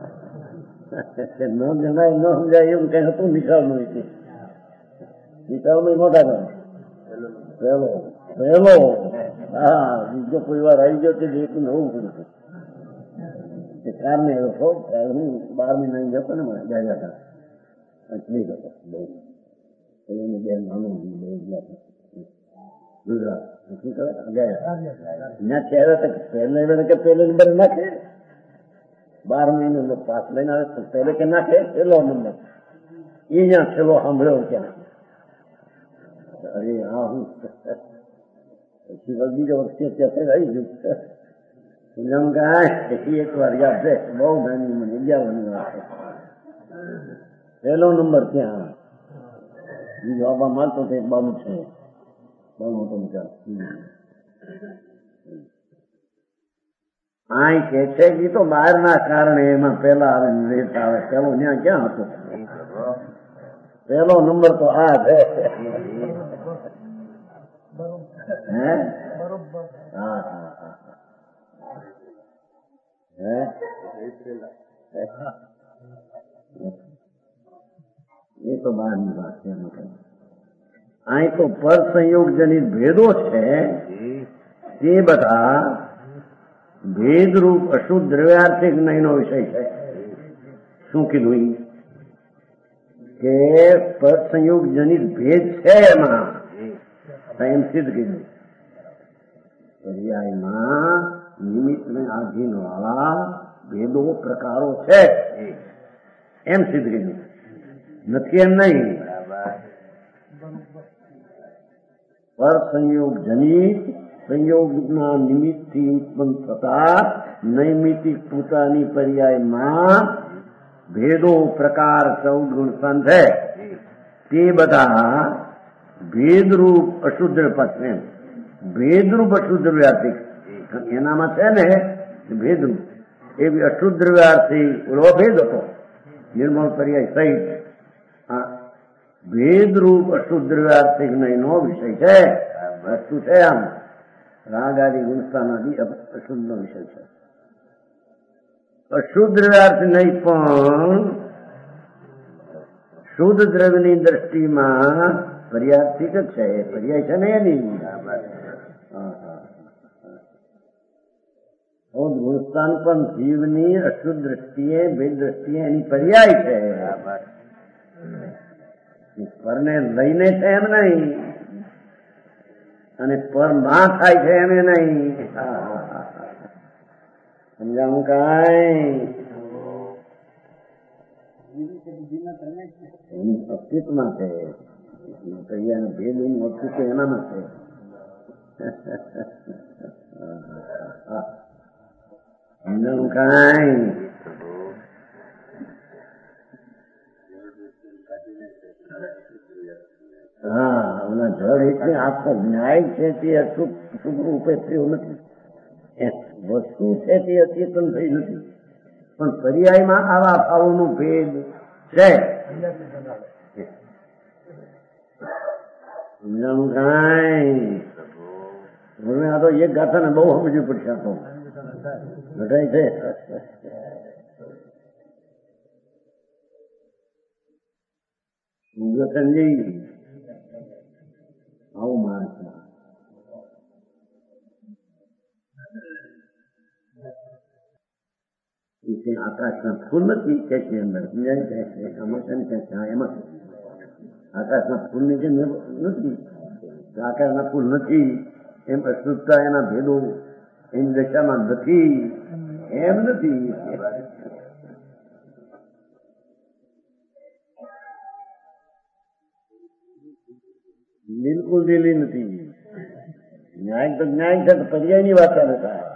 ન જણાય ન સમજાય એવું કઈ હતું નિશાળનું. નિશાળમાં મોટા કામ પહેલો પહેલો હા બીજો કોઈ વાર આવી ગયો તે એટલું નવું પડ્યું. કારને હું બારમી નાઈ જતો ને મને બે હતા નહીં હતો બહુ એને બે નાનું ગુજરાત શું કરે ગયા ત્યાં ચહેરા પહેલે વેળે કે પહેલે નંબર નાખે. બાર મહિનો પાસ લઈને આવે તો પહેલે કે નાખે પેલો નંબર. એ ત્યાં છેલ્લો સાંભળ્યો ક્યાં અરે હા હું પછી બીજો વખતે ત્યાં આવી ગયું. સમજાવું કાંઈ એક વાર યાદ છે બહુ નાની મને અગિયાર ની વાત છે. પહેલો નંબર ત્યાં બીજો આવવા માંગતો તો એક બાબુ છે બહુ મોટો વિચાર. આ કે છે કે તો બહાર ના કારણે એમાં પેલા આવે રહેતા આવે. પેલો ત્યાં ક્યાં હતો? પહેલો નંબર તો આ છે. હે હા હા હા એ તો બહારની વાત છે. અહીં તો પર સંયોગ જનિત ભેદો છે તે બધા ભેદરૂપ અશુદ્ધ દ્રવ્યાર્થિક નહીનો વિષય છે. શું કીધું કે પર સંયોગ જનિત ભેદ છે એમાં એમ સિદ્ધ કીધું. પર્યાયમાં નિમિત્ત ને આધીન વાળા ભેદો પ્રકારો છે એમ સિદ્ધ કીધું. નથી એમ નહીં. પર સંયોગ જનિત સંયોગના નિમિત્તથી ઉત્પન્ન થતા નૈમિતિક પોતાની પર્યાયમાં ભેદો પ્રકાર ચૌદ ગુણ સંધે તે બધા ભેદરૂપ અશુદ્ધ પાસે ભેદરૂપ અશુદ્ધ દ્રવ્યાર્થી એનામાં છે ને ભેદરૂપ એવી અશુદ્ધ દ્રવ્યાર્થી ઓલો ભેદ હતો નિર્મળ પર્યાય સહિત ભેદરૂપ અશુદ્ધ દ્રવ્યાર્થિક નો વિષય છે. વસ્તુ છે આમ રાગ આદિ ગુણસ્થાનાદિ અશુદ્ધ નો વિષય છે. અશુદ્ધ દ્રવ્યાર્થ નહીં પણ શુદ્ધ દ્રવ્યની દ્રષ્ટિમાં પર્યાર્થિક જ છે. પર્યાય છે ને એની ગુણસ્થાન પણ જીવની અશુદ્ધ દ્રષ્ટિએ ભેદ દ્રષ્ટિએ એની પર્યાય છે. પરને લઈને છે એમ નહીં અને પર ના થાય છે એમ નહીં. સમજાવું કાંઈ એની અસ્તિત્વમાં છે. પર્યાય ભેદ એનું અસ્તિત્વ એનામાં છે. સમજાવું કાંઈ હા ઓલા જળ એટલે આખો ન્યાય છે તે અશુભ શુભ રૂપે થયો નથી. વસ્તુ છે તે અચેતન થઈ નથી પણ પર્યાયમાં આવા ભાવોનો ભેદ છે. સમજાણું કાંઈ હવે આ તો એક ગાથાને બહુ સમજવું પડશે. આ તો ઘટાય છે. સંજી આવું માણસ આકાશના ફૂલ નથી કે છે અંદર સમજાય છે એમાં આકાશના ફૂલ ની જે નથી આકાશના ફૂલ નથી એમ અશુદ્ધતા એના ભેદો એની દશામાં નથી એમ નથી. બિલકુલ દિલી નથી. ન્યાય તો ન્યાય છે તો પર્યાય ની વાત ચાલે થાય.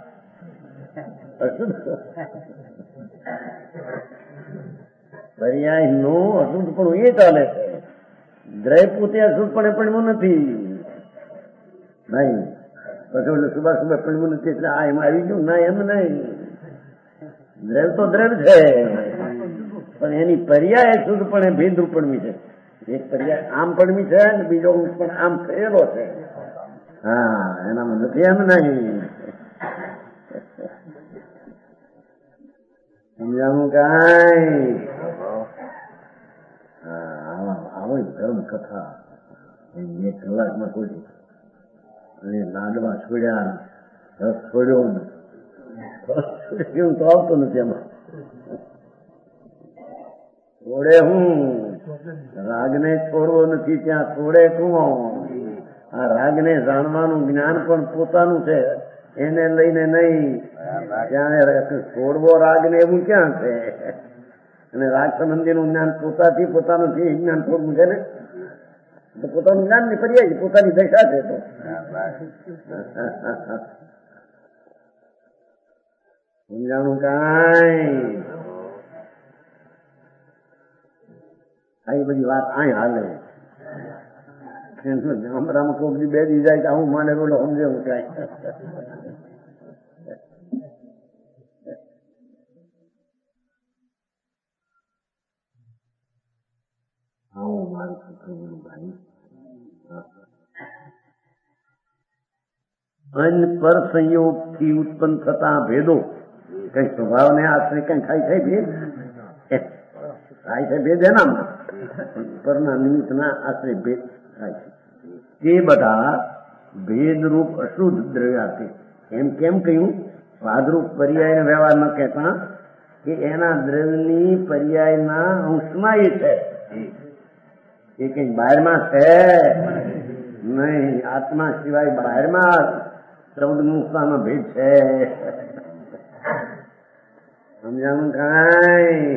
પર્યાય નો અશુદ્ધ પણ એ ચાલે છે. દ્રય પોતે અશુદ્ધ પણ પડવું નથી નહીં. પછી એટલે સુબા સુબા પડવું નથી એટલે આ એમાં આવી ગયું ના એમ નહીં. દ્રવ તો દ્રવ છે પણ એની પર્યાય શુદ્ધ પણ ભેદરૂપ પડવી છે. એક પર્યાય આમ પડવી છે ને બીજો પણ આમ થયેલો છે. હા એનામાં નથી એમ નહીં. સમજાવું કાંઈ આવો ધર્મ કથા એક કલાકમાં કોઈ અને લાડવા છોડ્યા રસ છોડ્યો તો આવતો નથી એમાં. છોડે હું રાગને છોડવો નથી ત્યાં છોડે કોણ? આ રાગને જાણવાનું જ્ઞાન પણ પોતાનું છે એને લઈને નહીં. ત્યાં છોડવો રાગને એવું ક્યાં છે? અને રાગ સંબંધીનું જ્ઞાન પોતાથી પોતાનું છે જ્ઞાન છોડવું છે ને તો પોતાનું જ્ઞાન ની પર્યાય પોતાની દશા છે. તો સમજાણું કાંઈ આવી બધી વાત અહીં હાલે. ગામડામાં કોક બે દી જાય તો આવું માને બોલો સમજે હું કાંઈ. આવું મારું છોકરું ભાઈ અન્ન પર સંયોગ થી ઉત્પન્ન થતા ભેદો કઈ સ્વભાવને આશ્રય કઈ ખાઈ થાય ભેદ થાય છે ભેદ એનામાં પરના નિમિત્તના આશ્રય ભેદ થાય છે. તે બધા ભેદરૂપ અશુદ્ધ દ્રવ્યાથી એમ કેમ કહ્યું? ભાદરૂપ પર્યાય વ્યવહાર ન કહેતા કે એના દ્રવ્યની પર્યાયના અંશમાં એ છે. એ કઈ બહારમાં છે નહીં. આત્મા સિવાય બહારમાં ચૌદ મુક્તામાં ભેદ છે. સમજાવું કાંઈ?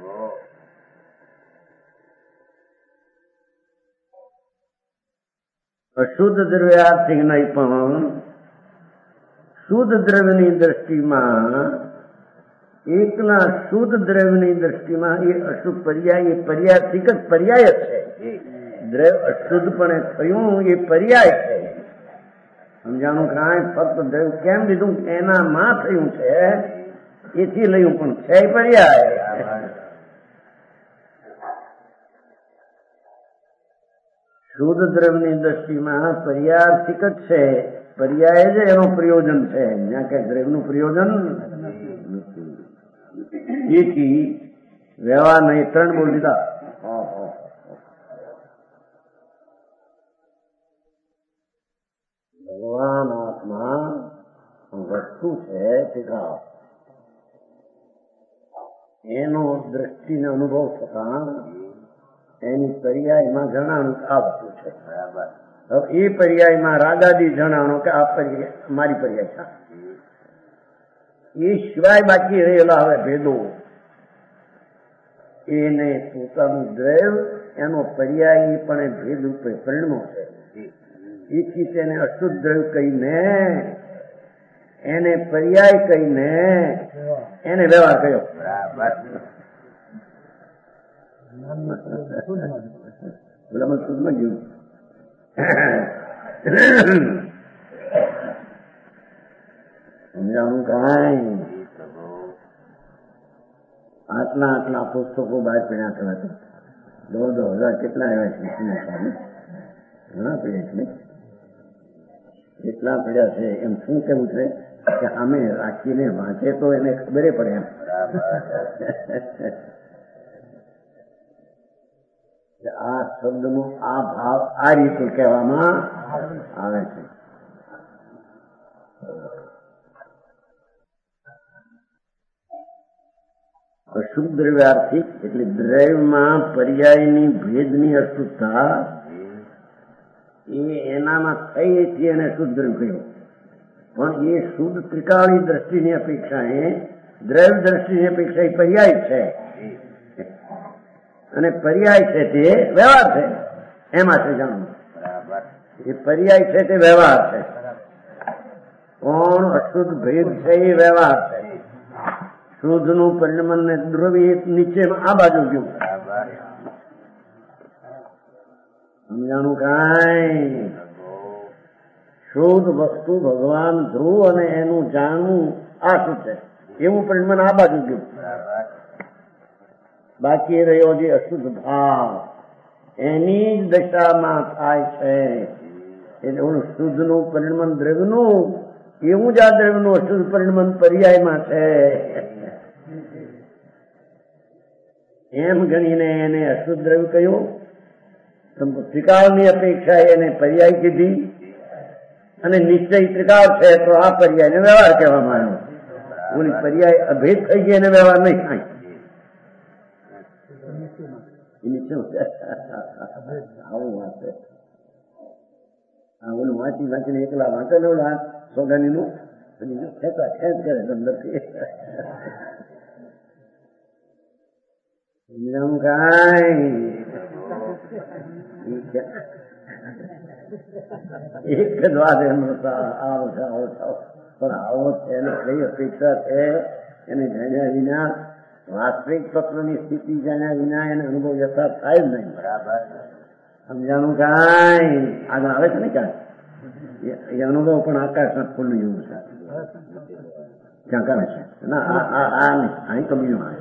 અશુદ્ધ દ્રવ્યાર્થિક નહીં પણ શુદ્ધ દ્રવ્યની દ્રષ્ટિમાં એકલા શુદ્ધ દ્રવ્યની દ્રષ્ટિમાં એ અશુદ્ધ પર્યાય એ પર્યાર્થિક જ પર્યાય જ છે. દ્રવ્ય અશુદ્ધપણે થયું એ પર્યાય છે. સમજાણું કાંઈ? ફક્ત દ્રવ્ય કેમ લીધું? એનામાં થયું છે એથી લયું પણ છે પર્યાય. શુદ્ધ દ્રવ્યની દ્રષ્ટિમાં પર્યાર્થિક જ છે, પર્યાય જ એનો પ્રયોજન છે, જ્યાં કે દ્રવ્યનું પ્રયોજન નથી. એથી વ્યવહાર નહીં, ત્રણ બોલ દીધા. ભગવાન આત્મા વસ્તુ છે ટીકા, એનો દ્રષ્ટિનો અનુભવ થતા એની પર્યાયમાં જણાણું કે આ વસ્તુ છે. હવે એ પર્યાયમાં રાગાદી જણાણું કે આ પર્યાય મારી પર્યાય છે. એ સિવાય બાકી રહેલા હવે ભેદો, એને પોતાનું દ્રવ્ય એનો પર્યાય પણ ભેદ રૂપે પરિણમો છે. એથી તેને અશુદ્ધ દ્રવ્ય કહીને, એને પર્યાય કહીને એને વ્યવહાર કર્યો. બરાબર શુદ્ધમાં ગયું. સમજાણું કાંઈ આટલા આટલા પુસ્તકો બહાર પીણા થયા હતા. દોઢ હજાર કેટલા આવ્યા છે, ઘણા પીડ્યા છે. એટલા પડ્યા છે એમ શું કેવું છે કે અમે રાખીને વાંચે તો એને ખબર પડે એમ. આ શબ્દનો આ ભાવ આ રીતે કહેવામાં આવે છે. અશુદ્ધ દ્રવ્યાર્થિક એટલે દ્રવ્યમાં પર્યાયની ભેદની અશુદ્ધતા એ એનામાં થઈ છે એને શુદ્ધ દ્રવ્ય કહ્યું. પણ એ શુદ્ધ ત્રિકાળી દ્રષ્ટિની અપેક્ષા એ દ્રવ્ય દ્રષ્ટિની અપેક્ષા એ પર્યાય છે, અને પર્યાય છે તે વ્યવહાર છે. એમાં છે જાણવું, એ પર્યાય છે તે વ્યવહાર છે, પણ અશુદ્ધ ભેદ છે એ વ્યવહાર છે. શુદ્ધ નું પરિણમન ને દ્રવ્ય નીચે આ બાજુ ગયું. સમજાણું કાંઈ? શુદ્ધ વસ્તુ ભગવાન ધ્રુવ અને એનું જાણવું આ શું છે એવું પરિણમન આ બાજુ ગયું. બાકી રહ્યો જે અશુદ્ધ ભાવ એની જ દશામાં થાય છે. એટલે શુદ્ધ નું પરિણમન દ્રવ્યનું એવું જ આ દ્રવ્યનું અશુદ્ધ પરિણમન પર્યાયમાં છે એમ ગણીને એને અશુદ્ધ દ્રવ્ય કહ્યું. ત્રિકાળની અપેક્ષા એને પર્યાય કીધી, અને નિશ્ચય ત્રિકાળ છે તો આ પર્યાયને વ્યવહાર કહેવામાં આવ્યો. ઓલી પર્યાય અભેદ થઈ ગઈ એને વ્યવહાર નહીં થાય. આવું વાત છે. ઓલું વાંચી વાંચીને એકલા વાંચે ને ઓલા સોગાની નું ખેંચા ખેંચ કરે અંદરથી. એક જ વાત એમ આવો છે આવો થાવ, પણ આવો છે એને કઈ અપેક્ષા છે એને જાણ્યા વિના, વાસ્તવિક તત્વની સ્થિતિ જાણ્યા વિના એને અનુભવ યથાર્થ થાય જ નહીં. બરાબર સમજાણું કાંઈ? આગળ આવે છે ને કાંઈ એ અનુભવ પણ આકાશના ફૂલ જેવું છે. ક્યાં કાઢે છે ના આ નહીં, અહીં તો બીજું આવે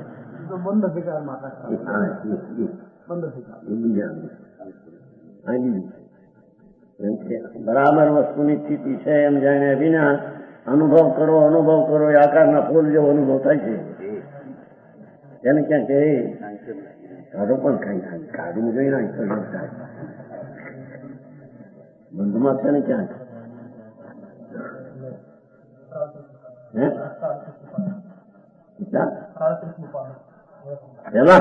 બરાબર વસ્તુની સ્થિતિ છે એમ જાણ્યા વિના અનુભવ કરો અનુભવ કરો એ આકારના ફૂલ જેવો અનુભવ થાય છે. એને ક્યાં કે કાઢો પણ કઈ કાઢવું જોઈએ ને થાય બંધમાં છે ને ક્યાંક પેલા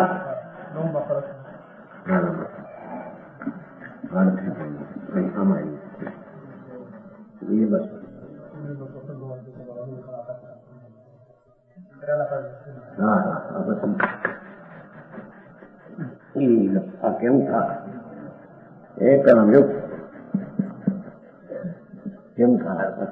આ કેમ થાય એ પેલા જો કેમ થાય?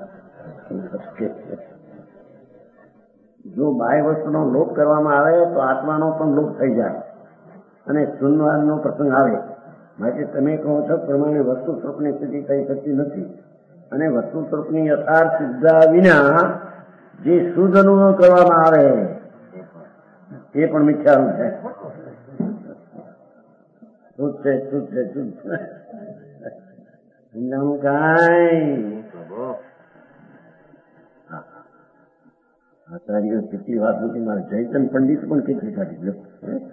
જો બાહ્ય વસ્તુનો લોપ કરવામાં આવે તો આત્માનો પણ લોપ થઈ જાય અને શૂન્યવાદનો પ્રસંગ આવે. માટે તમે કહો છો પ્રમાણે વસ્તુ સ્વરૂપની સ્થિતિ થઈ શકતી નથી, અને વસ્તુ સ્વરૂપની યથાર્થ સિદ્ધા વિના જે શુદ્ધ અનુભવ કરવામાં આવે એ પણ મિથ્યારૂપ છે. શુદ્ધ છે શુદ્ધ છે શુદ્ધ સમજાણું કાંઈ આચાર્ય કેટલી વાત નથી, મારે જયચંદ પંડિત પણ કેટલી કાઢી લો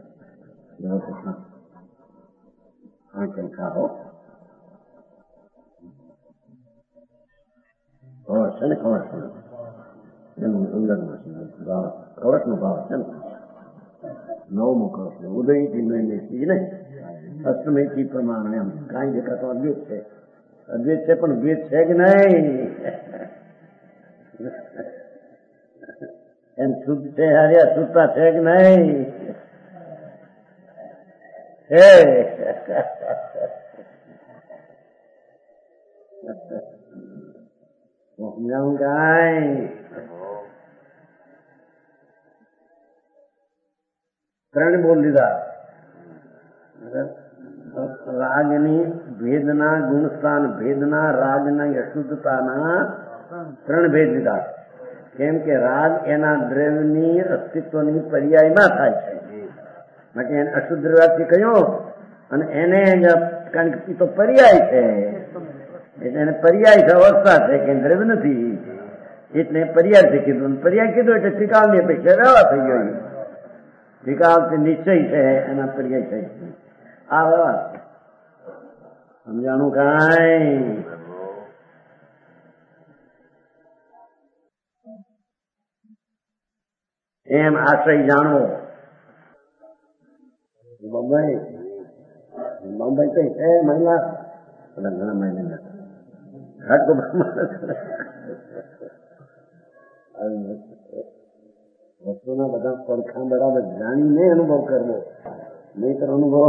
ખાઓ કવચ છે ને, કવચ એનું અંદરનું કવચ નો ભાવ છે ને, નવમો કવચ ઉદયથી નૈથી ને અષ્ટમયથી પ્રમાણે એમ કાંઈ દેખાતો અદ્વૈત છે, અદ્વૈત છે પણ દ્વૈત છે કે નહીં એમ શુદ્ધ છે હાર્યા શુદ્ધતા છે કે નહીં હે સમજાવું કાંઈ ત્રણ બોલ લીધા રાગની ભેદના ગુણસ્થાન ભેદના રાગના અશુદ્ધતાના ત્રણ ભેદ લીધા. કેમ કે રાગ એના દ્રવ્યની અસ્તિત્વની પર્યાયમાં થાય છે, માટે એને અશુદ્ધ દ્રવ્યથી કહ્યું અને એને કારણ કે તો પર્યાય છે એટલે એને પર્યાય છે, અવસ્થા છે કે દ્રવ્ય નથી એટલે પર્યાયથી કીધું. પર્યાય કીધું એટલે ઠીકાવની અપેક્ષા રહેવા થઈ ગયો. ઠીકાવ નિશ્ચય છે એના પર્યાય છે આ વ્યવહાર. સમજાણું કાંઈ એમ આશ્રય જાણવો. બોમ્બઈ બોમ્બઈ કઈ છે મહિલા ઘણા મહિલા વસ્તુના બધા પડખા બરાબર જાણીને અનુભવ કરવો, નહીં તો અનુભવ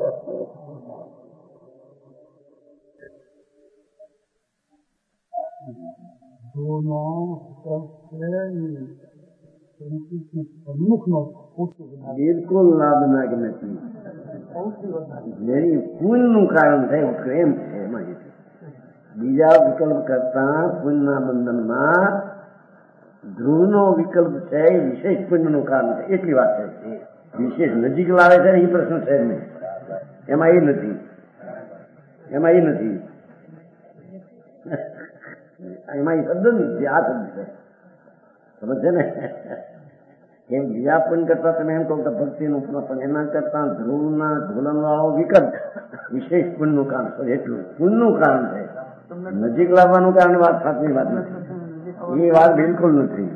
બિલકુલ લાભનાક નથી. જેની પુણ્યનું કારણ થાય પ્રેમ છે એમાં. બીજા વિકલ્પ કરતા પુણ્યના બંધનમાં ધ્રુવનો વિકલ્પ છે એ વિશેષ પુણ્યનું કારણ છે એટલી વાત છે. વિશેષ નજીક લાવે છે એ પ્રશ્ન છે નહીં, એમાં એ નથી, એમાં એ નથી, એમાં એ શબ્દ નથી, આ શબ્દ છે. સમજ છે ને? એમ બીજા પુણ્ય કરતા તમે એમ કહો કે ભક્તિનું પણ એના કરતા ધ્રુવના ધોલન વાળો વિકલ્પ વિશેષ પુણ્યનું કારણ છે. એટલું પુણ્યનું કારણ છે, નજીક લાવવાનું કારણ વાત સાચી વાત નથી, એ વાત બિલકુલ નથી.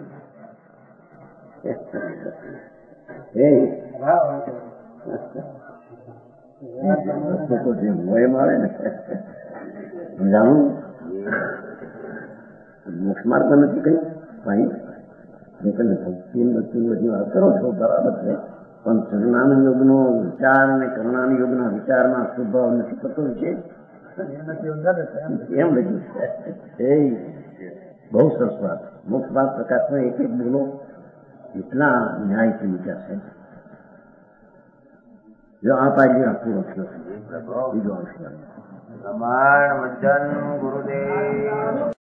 મળે ને જાણું મોક્ષમાર્ગ તો નથી કઈ ભાઈ ભક્તિ બધી બધી વાત કરો છો બરાબર છે, પણ ચરણાન યોગનો વિચાર અને કરણાન યોગના વિચારમાં સ્વભાવ નથી થતો છે એમ લખ્યું છે. એ બહુ સરસ વાત. મુખ્ય વાત પ્રકાશમાં એક એક બોલો એટલા ન્યાયથી વિચાર છે. જો આ પાડી પૂરો થયો બીજો આવશે. પ્રમાણ વંદન ગુરુદેવ.